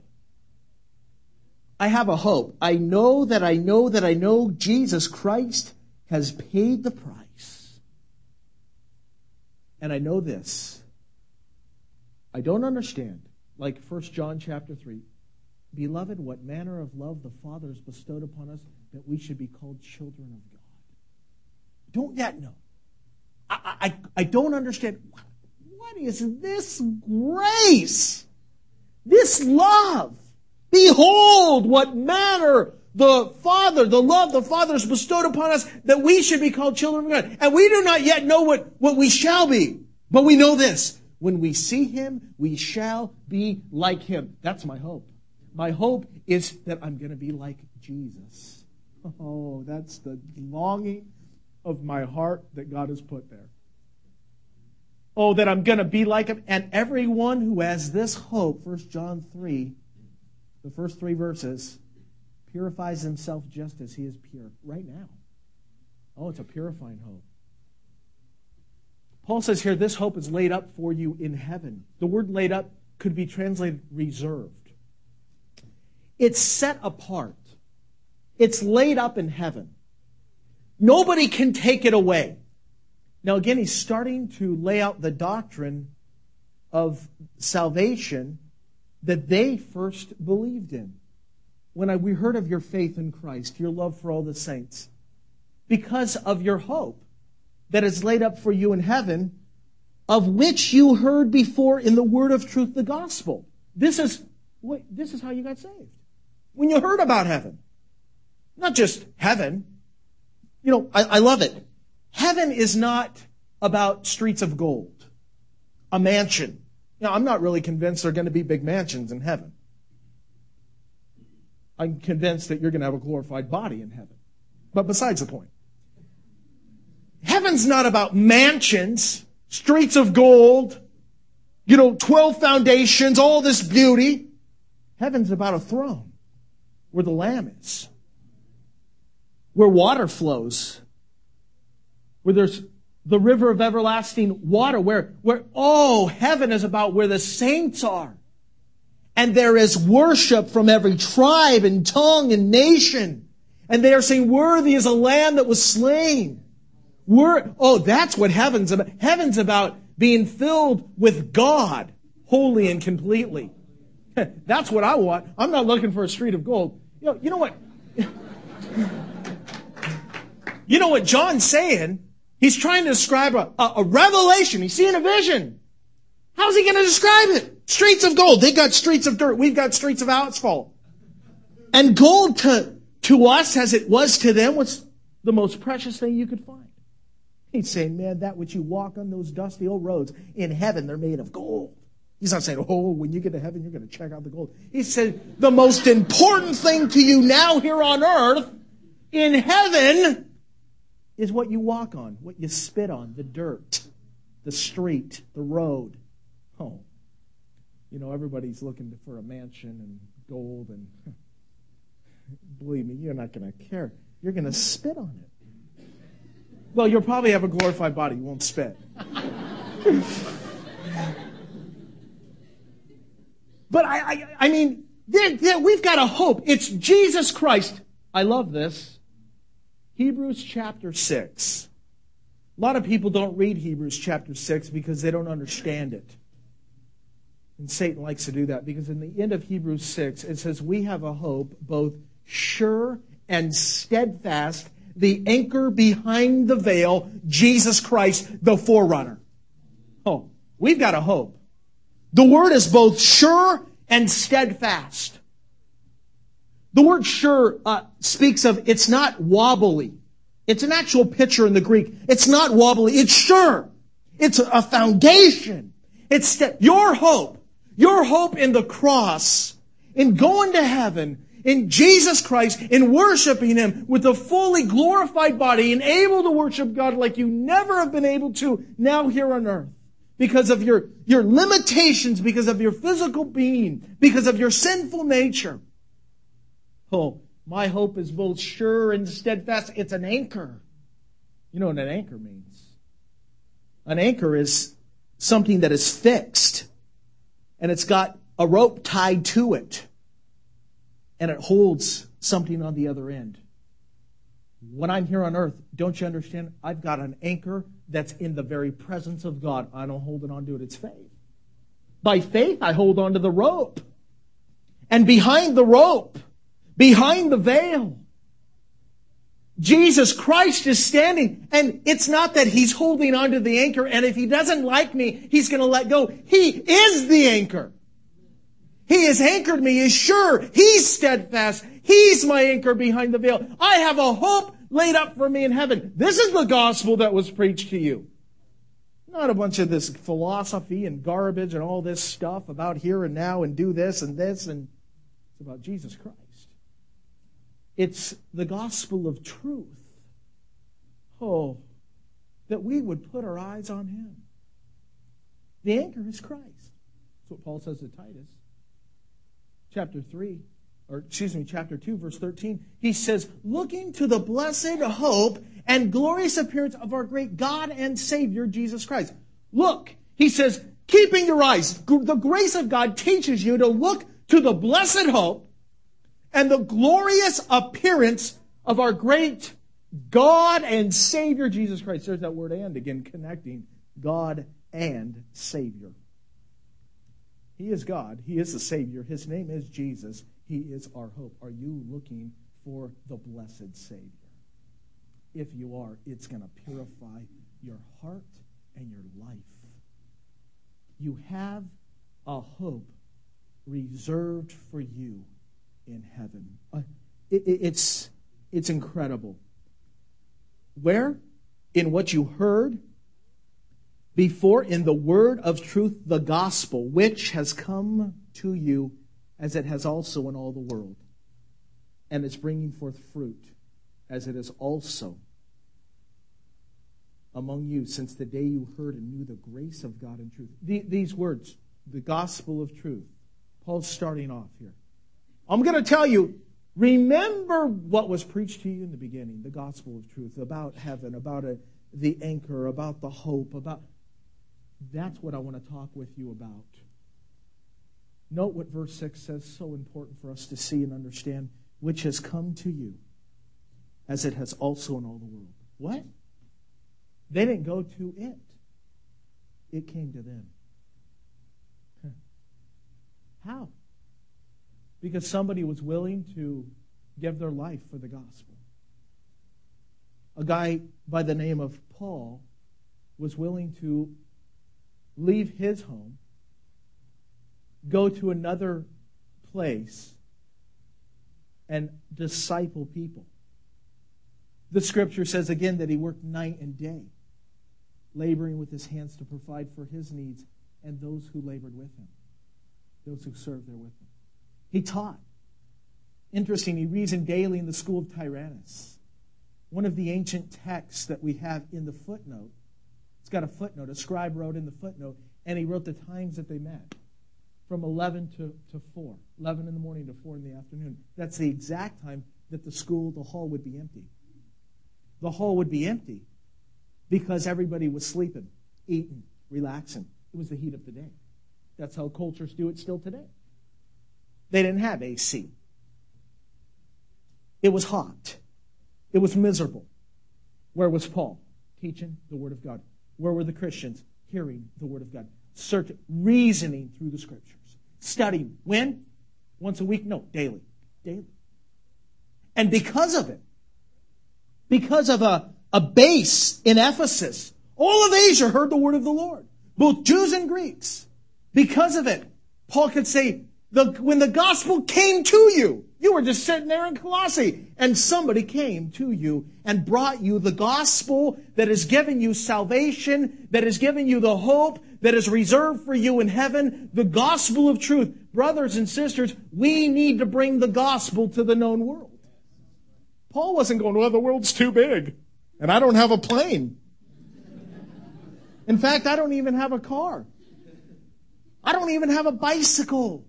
I have a hope. I know Jesus Christ has paid the price. And I know this. I don't understand, like 1 John chapter 3. Beloved, what manner of love the Father has bestowed upon us that we should be called children of God. Don't yet know. I don't understand. What is this grace? This love? Behold, what manner the love the Father has bestowed upon us that we should be called children of God. And we do not yet know what we shall be. But we know this. When we see Him, we shall be like Him. That's my hope. My hope is that I'm going to be like Jesus. Oh, that's the longing of my heart that God has put there. Oh, that I'm going to be like Him. And everyone who has this hope, 1 John 3, the first 3 verses, purifies himself just as He is pure right now. Oh, it's a purifying hope. Paul says here, this hope is laid up for you in heaven. The word laid up could be translated reserved. It's set apart. It's laid up in heaven. Nobody can take it away. Now again, he's starting to lay out the doctrine of salvation that they first believed in. When we heard of your faith in Christ, your love for all the saints, because of your hope that is laid up for you in heaven, of which you heard before in the word of truth, the gospel. This is how you got saved. When you heard about heaven. Not just heaven. I love it. Heaven is not about streets of gold, a mansion. I'm not really convinced there are going to be big mansions in heaven. I'm convinced that you're going to have a glorified body in heaven. But besides the point. Heaven's not about mansions, streets of gold, 12 foundations, all this beauty. Heaven's about a throne where the Lamb is, where water flows, where there's the river of everlasting water, where heaven is about where the saints are. And there is worship from every tribe and tongue and nation. And they are saying, worthy is a Lamb that was slain. That's what heaven's about. Heaven's about being filled with God, wholly and completely. That's what I want. I'm not looking for a street of gold. You know what? You know what John's saying? He's trying to describe a revelation. He's seeing a vision. How's he going to describe it? Streets of gold. They got streets of dirt. We've got streets of asphalt. And gold to us, as it was to them, was the most precious thing you could find. He's saying, man, that which you walk on those dusty old roads, in heaven they're made of gold. He's not saying, when you get to heaven, you're going to check out the gold. He said, the most important thing to you now here on earth, in heaven, is what you walk on, what you spit on, the dirt, the street, the road. Everybody's looking for a mansion and gold, and believe me, you're not going to care. You're going to spit on it. Well, you'll probably have a glorified body. You won't spit. But we've got a hope. It's Jesus Christ. I love this. Hebrews chapter 6. A lot of people don't read Hebrews chapter 6 because they don't understand it. And Satan likes to do that because in the end of Hebrews 6, it says, we have a hope both sure and steadfast, the anchor behind the veil, Jesus Christ, the forerunner. We've got a hope. The word is both sure and steadfast. The word sure speaks of, it's not wobbly. It's an actual picture in the Greek. It's not wobbly. It's sure. It's a foundation. It's your hope in the cross, in going to heaven, in Jesus Christ, in worshiping Him with a fully glorified body and able to worship God like you never have been able to now here on earth. Because of your limitations, because of your physical being, because of your sinful nature. My hope is both sure and steadfast. It's an anchor. You know what an anchor means? An anchor is something that is fixed. And it's got a rope tied to it. And it holds something on the other end. When I'm here on earth, don't you understand? I've got an anchor that's in the very presence of God. I don't hold it onto it. It's faith. By faith, I hold onto the rope. And behind the rope, behind the veil, Jesus Christ is standing. And it's not that He's holding onto the anchor, and if He doesn't like me, He's going to let go. He is the anchor. He has anchored me. He's sure. He's steadfast. He's my anchor behind the veil. I have a hope laid up for me in heaven. This is the gospel that was preached to you. Not a bunch of this philosophy and garbage and all this stuff about here and now and do this and this. And it's about Jesus Christ. It's the gospel of truth. That we would put our eyes on Him. The anchor is Christ. That's what Paul says to Titus. Chapter 2, verse 13. He says, looking to the blessed hope and glorious appearance of our great God and Savior, Jesus Christ. Look, he says, keeping your eyes. The grace of God teaches you to look to the blessed hope and the glorious appearance of our great God and Savior Jesus Christ. There's that word "and" again, connecting God and Savior. He is God. He is the Savior. His name is Jesus. He is our hope. Are you looking for the blessed Savior? If you are, it's going to purify your heart and your life. You have a hope reserved for you in heaven. It's incredible. Where? In what you heard before, in the word of truth, the gospel, which has come to you as it has also in all the world. And it's bringing forth fruit as it is also among you since the day you heard and knew the grace of God in truth. These words, the gospel of truth. Paul's starting off here. I'm going to tell you, remember what was preached to you in the beginning, the gospel of truth, about heaven, about the anchor, about the hope, about... That's what I want to talk with you about. Note what verse 6 says, so important for us to see and understand, which has come to you as it has also in all the world. What? They didn't go to it. It came to them. How? Because somebody was willing to give their life for the gospel. A guy by the name of Paul was willing to leave his home, go to another place, and disciple people. The scripture says again that he worked night and day, laboring with his hands to provide for his needs and those who labored with him, those who served there with him. He taught. Interesting, he reasoned daily in the school of Tyrannus. One of the ancient texts that we have in the footnote. It's got a footnote. A scribe wrote in the footnote, and he wrote the times that they met. From 11 to 4. 11 in the morning to 4 in the afternoon. That's the exact time that the hall would be empty. The hall would be empty because everybody was sleeping, eating, relaxing. It was the heat of the day. That's how cultures do it still today. They didn't have AC. It was hot. It was miserable. Where was Paul? Teaching the Word of God. Where were the Christians? Hearing the Word of God. Searching, reasoning through the Scriptures. Studying. When? Once a week? No, daily. Daily. And because of it, because of a base in Ephesus, all of Asia heard the Word of the Lord. Both Jews and Greeks. Because of it, Paul could say, when the gospel came to you, you were just sitting there in Colossae, and somebody came to you and brought you the gospel that has given you salvation, that has given you the hope that is reserved for you in heaven, the gospel of truth. Brothers and sisters, we need to bring the gospel to the known world. Paul wasn't going, well, the world's too big, and I don't have a plane. In fact, I don't even have a car. I don't even have a bicycle.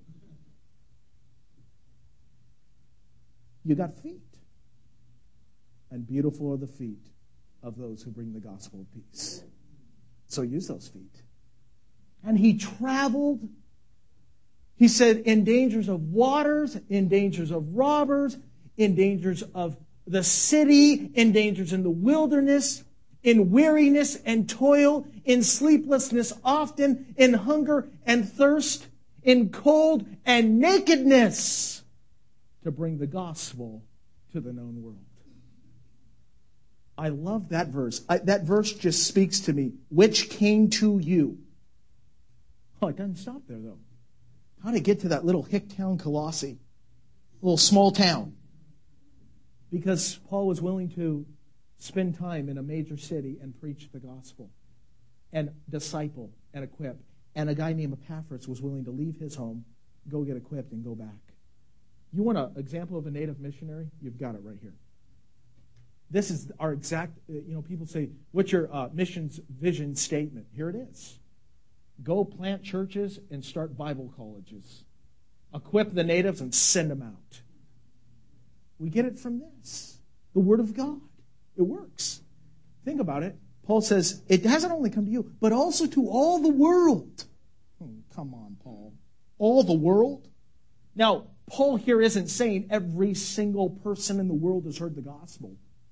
You got feet. And beautiful are the feet of those who bring the gospel of peace. So use those feet. And he traveled, he said, in dangers of waters, in dangers of robbers, in dangers of the city, in dangers in the wilderness, in weariness and toil, in sleeplessness often, in hunger and thirst, in cold and nakedness, to bring the gospel to the known world. I love that verse. That verse just speaks to me. Which came to you. Oh, it doesn't stop there, though. How to get to that little hick town, Colossae? Little small town. Because Paul was willing to spend time in a major city and preach the gospel. And disciple and equip. And a guy named Epaphras was willing to leave his home, go get equipped, and go back. You want an example of a native missionary? You've got it right here. This is our exact, people say, what's your missions vision statement? Here it is. Go plant churches and start Bible colleges. Equip the natives and send them out. We get it from this. The Word of God. It works. Think about it. Paul says, it hasn't only come to you, but also to all the world. Come on, Paul. All the world? Now, Paul here isn't saying every single person in the world has heard the gospel.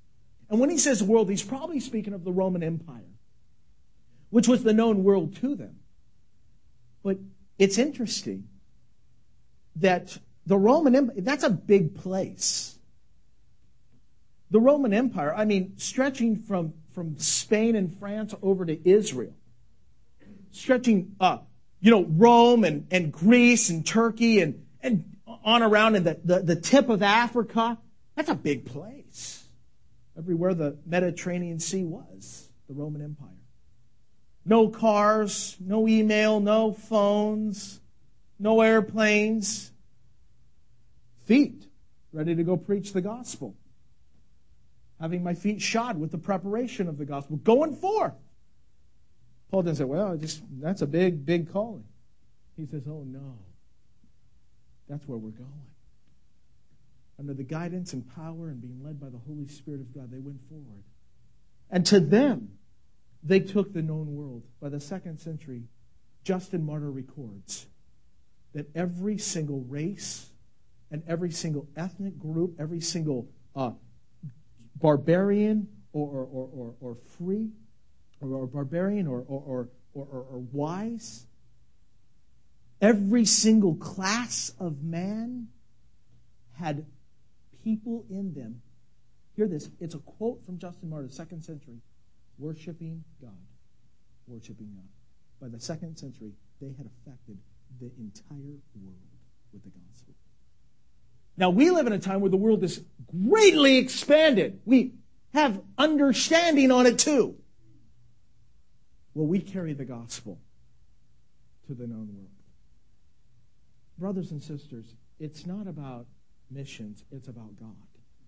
And when he says world, he's probably speaking of the Roman Empire, which was the known world to them. But it's interesting that the Roman Empire, that's a big place. The Roman Empire, I mean, stretching from Spain and France over to Israel, stretching Rome and Greece and Turkey and on around in the tip of Africa. That's a big place. Everywhere the Mediterranean Sea was, the Roman Empire. No cars, no email, no phones, no airplanes. Feet, ready to go preach the gospel. Having my feet shod with the preparation of the gospel. Going forth. Paul doesn't say, well, that's a big, big calling. He says, oh no. That's where we're going. Under the guidance and power and being led by the Holy Spirit of God, they went forward. And to them, they took the known world. By the 2nd century, Justin Martyr records that every single race and every single ethnic group, every single barbarian or free, or barbarian or wise, every single class of man had people in them. Hear this. It's a quote from Justin Martyr, 2nd century. Worshiping God. Worshiping God. By the 2nd century, they had affected the entire world with the gospel. Now, we live in a time where the world is greatly expanded. We have understanding on it too. Well, we carry the gospel to the known world. Brothers and sisters, it's not about missions, it's about God.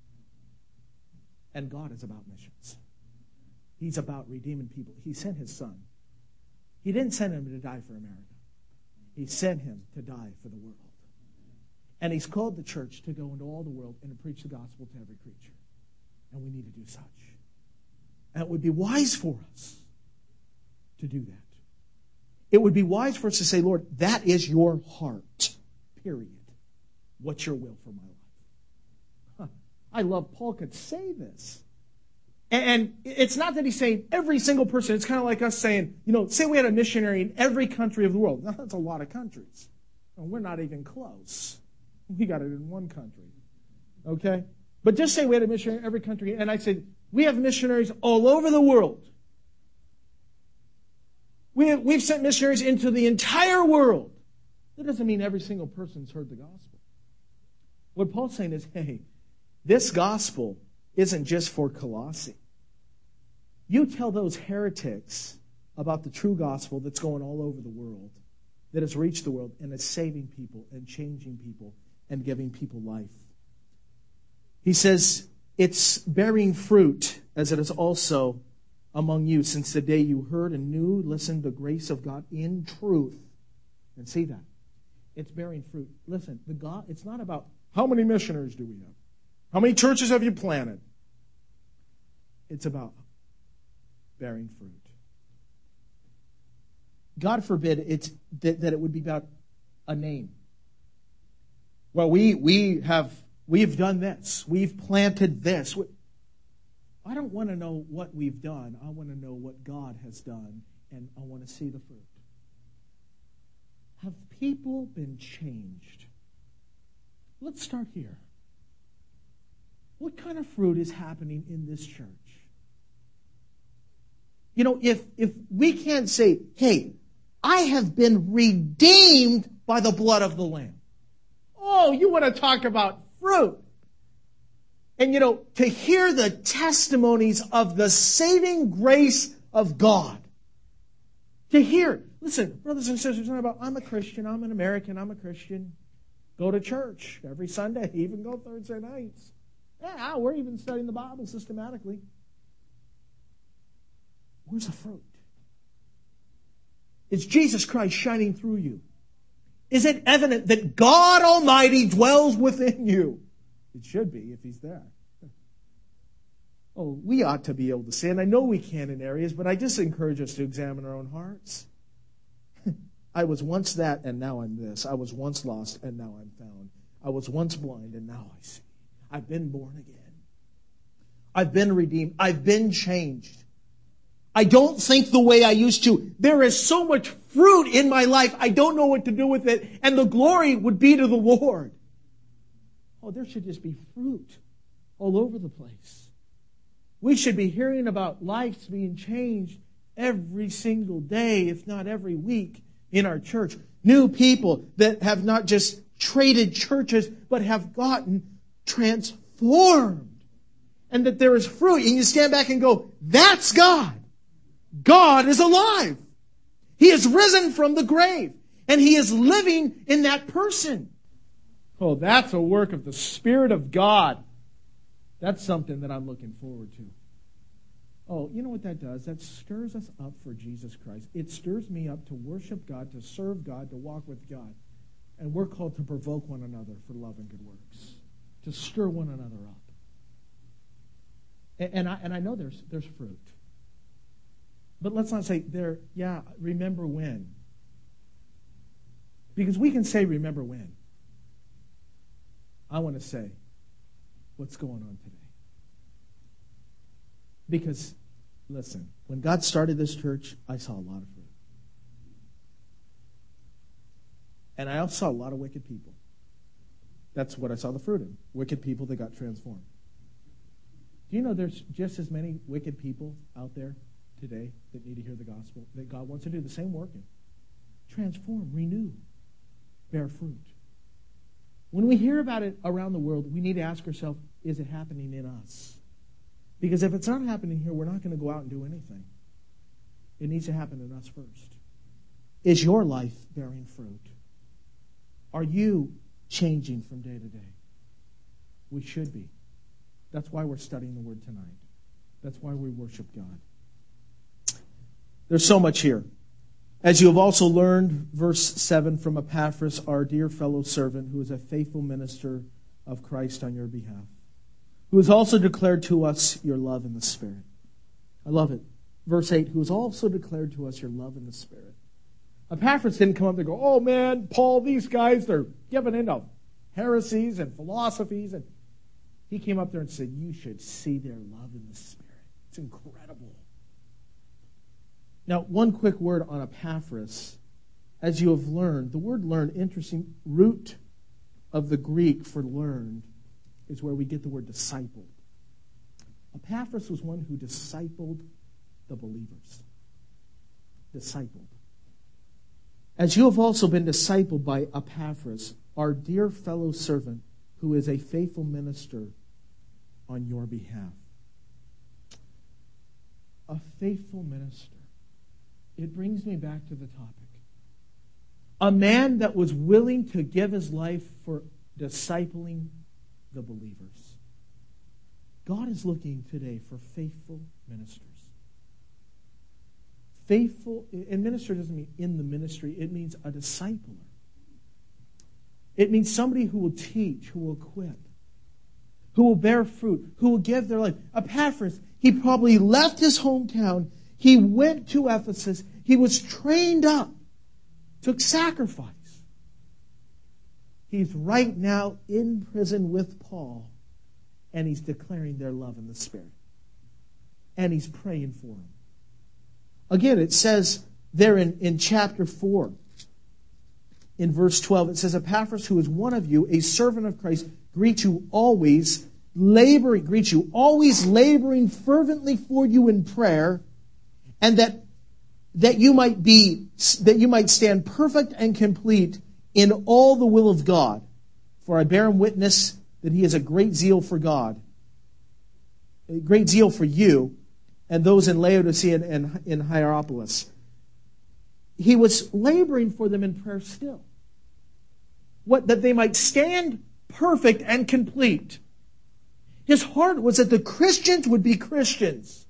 And God is about missions. He's about redeeming people. He sent his son. He didn't send him to die for America. He sent him to die for the world. And he's called the church to go into all the world and to preach the gospel to every creature. And we need to do such. And it would be wise for us to do that. It would be wise for us to say, Lord, that is your heart, period. What's your will for my life? I love Paul could say this. And it's not that he's saying every single person. It's kind of like us saying, say we had a missionary in every country of the world. Now, that's a lot of countries. And we're not even close. We got it in one country. Okay? But just say we had a missionary in every country. And I said, we have missionaries all over the world. We've sent missionaries into the entire world. That doesn't mean every single person's heard the gospel. What Paul's saying is, hey, this gospel isn't just for Colossae. You tell those heretics about the true gospel that's going all over the world, that has reached the world and is saving people and changing people and giving people life. He says, it's bearing fruit as it is also among you since the day you heard and knew, listened to the grace of God in truth. And see that. It's bearing fruit. Listen, it's not about how many missionaries do we have? How many churches have you planted? It's about bearing fruit. God forbid that it would be about a name. Well, we've done this. We've planted this. I don't want to know what we've done. I want to know what God has done, and I want to see the fruit. Have people been changed? Let's start here. What kind of fruit is happening in this church? If we can't say, hey, I have been redeemed by the blood of the Lamb. Oh, you want to talk about fruit. And to hear the testimonies of the saving grace of God. To hear, listen, brothers and sisters, it's not about, I'm a Christian, I'm an American, I'm a Christian. Go to church every Sunday, even go Thursday nights. Yeah, we're even studying the Bible systematically. Where's the fruit? Is Jesus Christ shining through you? Is it evident that God Almighty dwells within you? It should be if He's there. Oh, we ought to be able to say, and I know we can in areas, but I just encourage us to examine our own hearts. I was once that, and now I'm this. I was once lost, and now I'm found. I was once blind, and now I see. I've been born again. I've been redeemed. I've been changed. I don't think the way I used to. There is so much fruit in my life, I don't know what to do with it, and the glory would be to the Lord. Oh, there should just be fruit all over the place. We should be hearing about lives being changed every single day, if not every week, in our church. New people that have not just traded churches, but have gotten transformed. And that there is fruit. And you stand back and go, that's God. God is alive. He is risen from the grave. And He is living in that person. Oh, that's a work of the Spirit of God. That's something that I'm looking forward to. Oh, you know what that does? That stirs us up for Jesus Christ. It stirs me up to worship God, to serve God, to walk with God. And we're called to provoke one another for love and good works. To stir one another up. And I know there's fruit. But let's not say remember when. Because we can say remember when. I want to say what's going on today. Because, listen, when God started this church, I saw a lot of fruit. And I also saw a lot of wicked people. That's what I saw the fruit in. Wicked people that got transformed. Do you know there's just as many wicked people out there today that need to hear the gospel, that God wants to do the same work in? Transform, renew, bear fruit. When we hear about it around the world, we need to ask ourselves, is it happening in us? Because if it's not happening here, we're not going to go out and do anything. It needs to happen in us first. Is your life bearing fruit? Are you changing from day to day? We should be. That's why we're studying the Word tonight. That's why we worship God. There's so much here. As you have also learned, verse 7, from Epaphras, our dear fellow servant, who is a faithful minister of Christ on your behalf, who has also declared to us your love in the Spirit. I love it. Verse 8, who has also declared to us your love in the Spirit. Epaphras didn't come up and go, oh man, Paul, these guys, they're giving into heresies and philosophies. And he came up there and said, you should see their love in the Spirit. It's incredible. Now, one quick word on Epaphras. As you have learned, the word learned, interesting, root of the Greek for learned is where we get the word disciple. Epaphras was one who discipled the believers. Discipled. As you have also been discipled by Epaphras, our dear fellow servant, who is a faithful minister on your behalf. A faithful minister. It brings me back to the topic. A man that was willing to give his life for discipling the believers. God is looking today for faithful ministers. Faithful, and minister doesn't mean in the ministry, it means a discipler. It means somebody who will teach, who will equip, who will bear fruit, who will give their life. Epaphras, he probably left his hometown. He went to Ephesus. He was trained up, took sacrifice. He's right now in prison with Paul, and he's declaring their love in the Spirit. And he's praying for him. Again, it says there in chapter 4, in verse 12, it says, Epaphras, who is one of you, a servant of Christ, greets you always laboring fervently for you in prayer, and that you might stand perfect and complete in all the will of God. For I bear him witness that he has a great zeal for God, a great zeal for you, and those in Laodicea and in Hierapolis. He was laboring for them in prayer still. That they might stand perfect and complete. His heart was that the Christians would be Christians.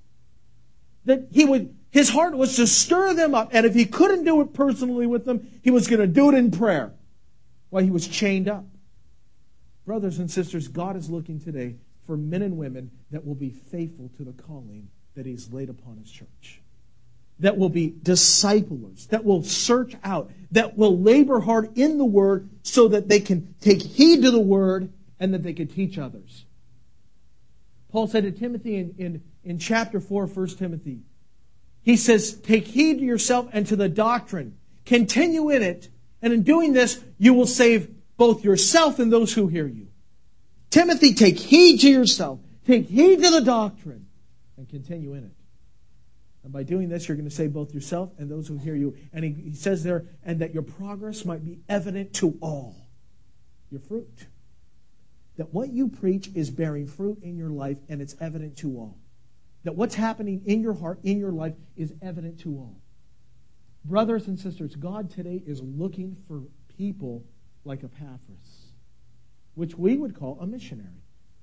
His heart was to stir them up, and if he couldn't do it personally with them, he was going to do it in prayer while he was chained up. Brothers and sisters, God is looking today for men and women that will be faithful to the calling that he's laid upon his church. That will be disciplers, that will search out, that will labor hard in the Word so that they can take heed to the Word and that they can teach others. Paul said to Timothy in chapter 4, 1 Timothy, he says, take heed to yourself and to the doctrine. Continue in it, and in doing this, you will save both yourself and those who hear you. Timothy, take heed to yourself. Take heed to the doctrine, and continue in it. And by doing this, you're going to save both yourself and those who hear you. And he says there, and that your progress might be evident to all. Your fruit. That what you preach is bearing fruit in your life, and it's evident to all. That what's happening in your heart, in your life, is evident to all. Brothers and sisters, God today is looking for people like Epaphras, which we would call a missionary.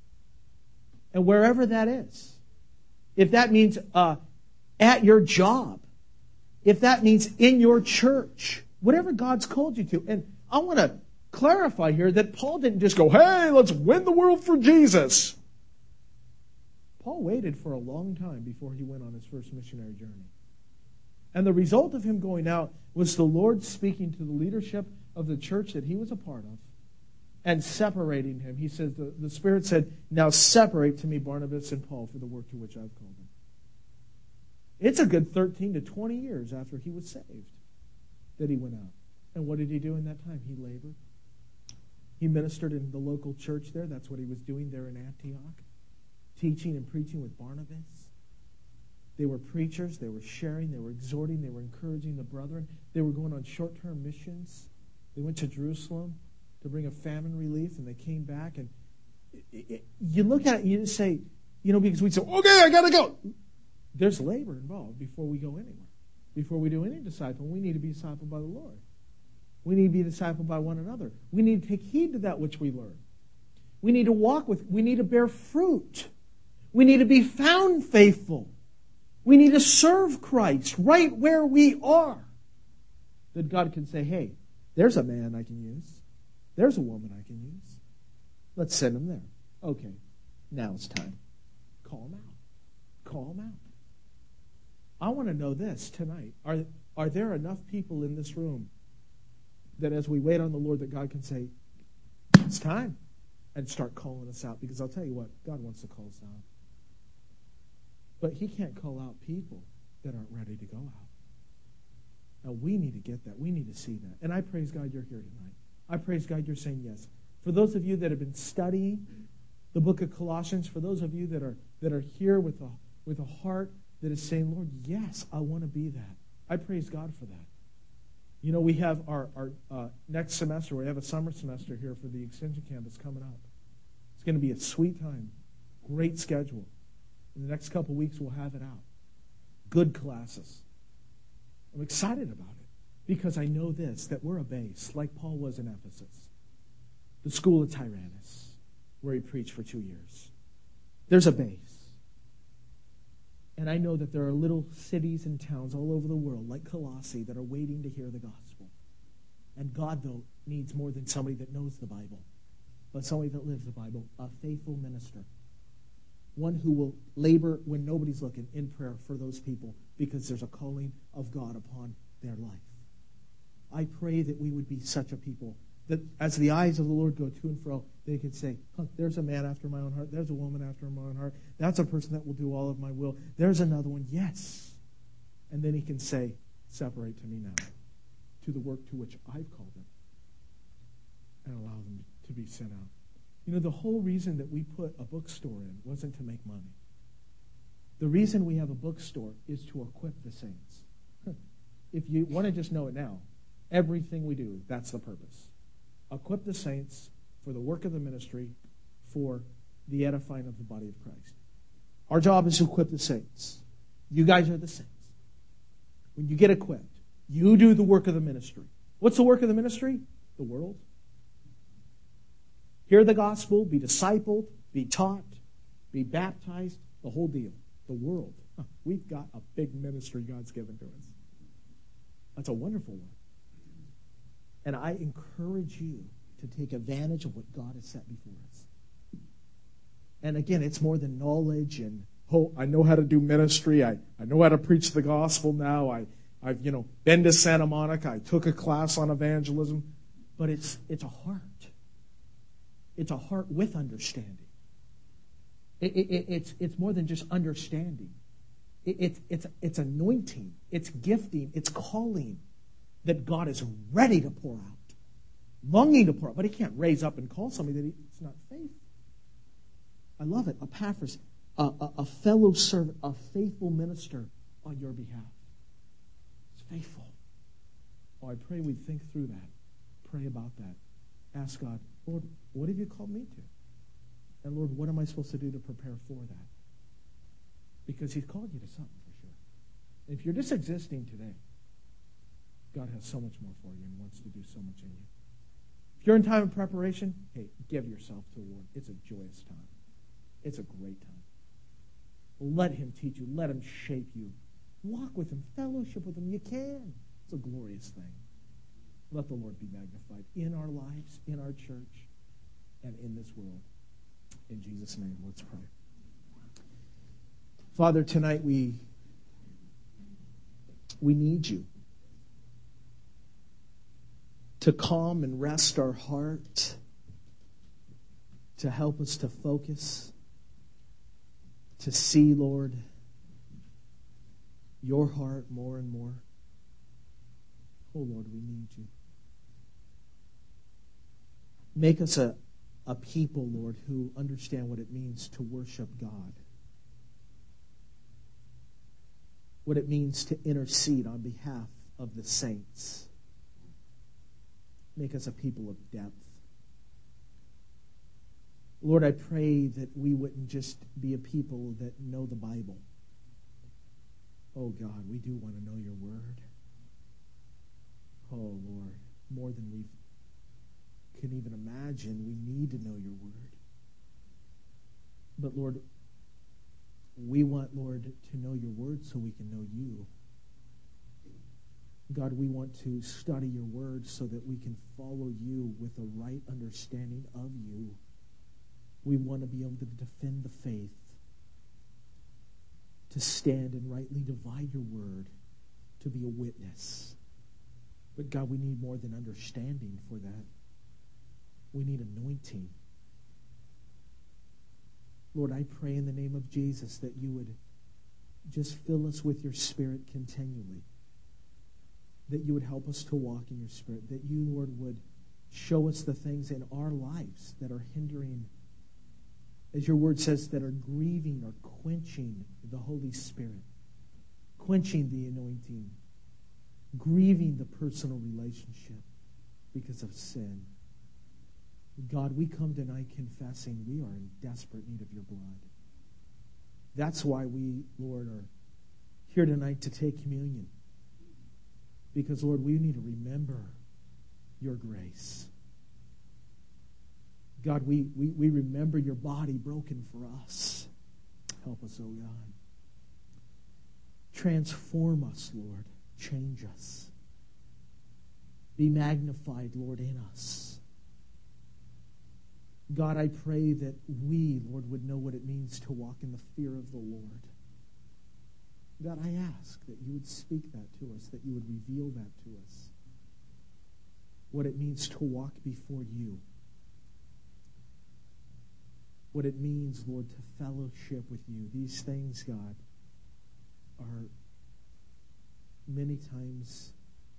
And wherever that is, if that means at your job, if that means in your church, whatever God's called you to. And I want to clarify here that Paul didn't just go, hey, let's win the world for Jesus. Paul waited for a long time before he went on his first missionary journey. And the result of him going out was the Lord speaking to the leadership of the church that he was a part of and separating him. He says, the Spirit said, now separate to me Barnabas and Paul for the work to which I've called them. It's a good 13 to 20 years after he was saved that he went out. And what did he do in that time? He labored. He ministered in the local church there. That's what he was doing there in Antioch. Teaching and preaching with Barnabas. They were preachers. They were sharing. They were exhorting. They were encouraging the brethren. They were going on short-term missions. They went to Jerusalem to bring a famine relief, and they came back. And you look at it and you just say, because we'd say, okay, I got to go. There's labor involved before we go anywhere. Before we do any disciple, we need to be discipled by the Lord. We need to be discipled by one another. We need to take heed to that which we learn. We need to we need to bear fruit. We need to be found faithful. We need to serve Christ right where we are. That God can say, hey, there's a man I can use. There's a woman I can use. Let's send them there. Okay, now it's time. Call them out. Call them out. I want to know this tonight. Are there enough people in this room that as we wait on the Lord that God can say, it's time, and start calling us out? Because I'll tell you what, God wants to call us out. But he can't call out people that aren't ready to go out. Now, we need to get that. We need to see that. And I praise God you're here tonight. I praise God you're saying yes. For those of you that have been studying the book of Colossians, for those of you that are here with a heart that is saying, Lord, yes, I want to be that. I praise God for that. We have our next semester, we have a summer semester here for the Extension Campus coming up. It's going to be a sweet time. Great schedule. In the next couple weeks, we'll have it out. Good classes. I'm excited about it because I know this, that we're a base, like Paul was in Ephesus. The school of Tyrannus, where he preached for 2 years. There's a base. And I know that there are little cities and towns all over the world, like Colossae, that are waiting to hear the gospel. And God, though, needs more than somebody that knows the Bible, but somebody that lives the Bible, a faithful minister. One who will labor when nobody's looking in prayer for those people because there's a calling of God upon their life. I pray that we would be such a people that as the eyes of the Lord go to and fro, they can say, there's a man after my own heart. There's a woman after my own heart. That's a person that will do all of my will. There's another one. Yes. And then he can say, separate to me now to the work to which I've called them and allow them to be sent out. The whole reason that we put a bookstore in wasn't to make money. The reason we have a bookstore is to equip the saints. If you want to just know it now, everything we do, that's the purpose. Equip the saints for the work of the ministry, for the edifying of the body of Christ. Our job is to equip the saints. You guys are the saints. When you get equipped, you do the work of the ministry. What's the work of the ministry? The world. Hear the gospel, be discipled, be taught, be baptized, the whole deal. The world. We've got a big ministry God's given to us. That's a wonderful one. And I encourage you to take advantage of what God has set before us. And again, it's more than knowledge and, I know how to do ministry. I know how to preach the gospel now. I've been to Santa Monica. I took a class on evangelism. But it's a heart. It's a heart with understanding. It's more than just understanding. It's anointing. It's gifting. It's calling that God is ready to pour out, longing to pour out. But he can't raise up and call somebody that it's not faith. I love it. Epaphras, a fellow servant, a faithful minister on your behalf. It's faithful. Oh, I pray we think through that. Pray about that. Ask God, Lord, what have you called me to? And Lord, what am I supposed to do to prepare for that? Because he's called you to something for sure. And if you're just existing today, God has so much more for you and wants to do so much in you. If you're in time of preparation, hey, give yourself to the Lord. It's a joyous time. It's a great time. Let him teach you. Let him shape you. Walk with him. Fellowship with him. You can. It's a glorious thing. Let the Lord be magnified in our lives, in our church, and in this world. In Jesus' name, let's pray. Father, tonight we need you to calm and rest our heart, to help us to focus, to see, Lord, your heart more and more. Oh, Lord, we need you. Make us a people, Lord, who understand what it means to worship God, what it means to intercede on behalf of the saints. Make us a people of depth. Lord, I pray that we wouldn't just be a people that know the Bible. Oh, God, we do want to know your word. Oh, Lord, more than we can even imagine, we need to know your word. But, Lord, we want, Lord, to know your word so we can know you. God, we want to study your word so that we can follow you with a right understanding of you. We want to be able to defend the faith, to stand and rightly divide your word, to be a witness. But God, we need more than understanding for that. We need anointing. Lord, I pray in the name of Jesus that you would just fill us with your Spirit continually, that you would help us to walk in your Spirit, that you, Lord, would show us the things in our lives that are hindering, as your word says, that are grieving or quenching the Holy Spirit, quenching the anointing, grieving the personal relationship because of sin. God, we come tonight confessing we are in desperate need of your blood. That's why we, Lord, are here tonight to take communion. Because, Lord, we need to remember your grace. God, we remember your body broken for us. Help us, oh God. Transform us, Lord. Change us. Be magnified, Lord, in us. God, I pray that we, Lord, would know what it means to walk in the fear of the Lord. God, I ask that you would speak that to us, that you would reveal that to us. What it means to walk before you. What it means, Lord, to fellowship with you. These things, God, are many times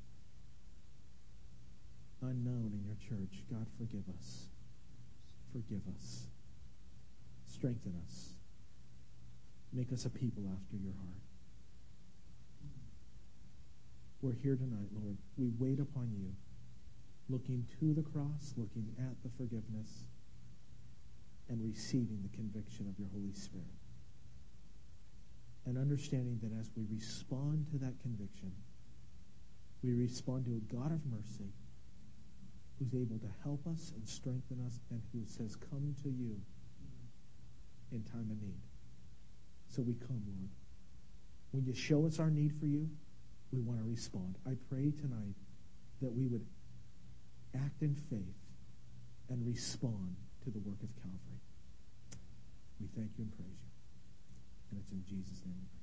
unknown in your church. God, forgive us. Forgive us. Strengthen us. Make us a people after your heart. We're here tonight, Lord. We wait upon you, looking to the cross, looking at the forgiveness, and receiving the conviction of your Holy Spirit. And understanding that as we respond to that conviction, we respond to a God of mercy who's able to help us and strengthen us and who says, come to you in time of need. So we come, Lord. When you show us our need for you, we want to respond. I pray tonight that we would act in faith and respond to the work of Calvary. We thank you and praise you. And it's in Jesus' name we pray.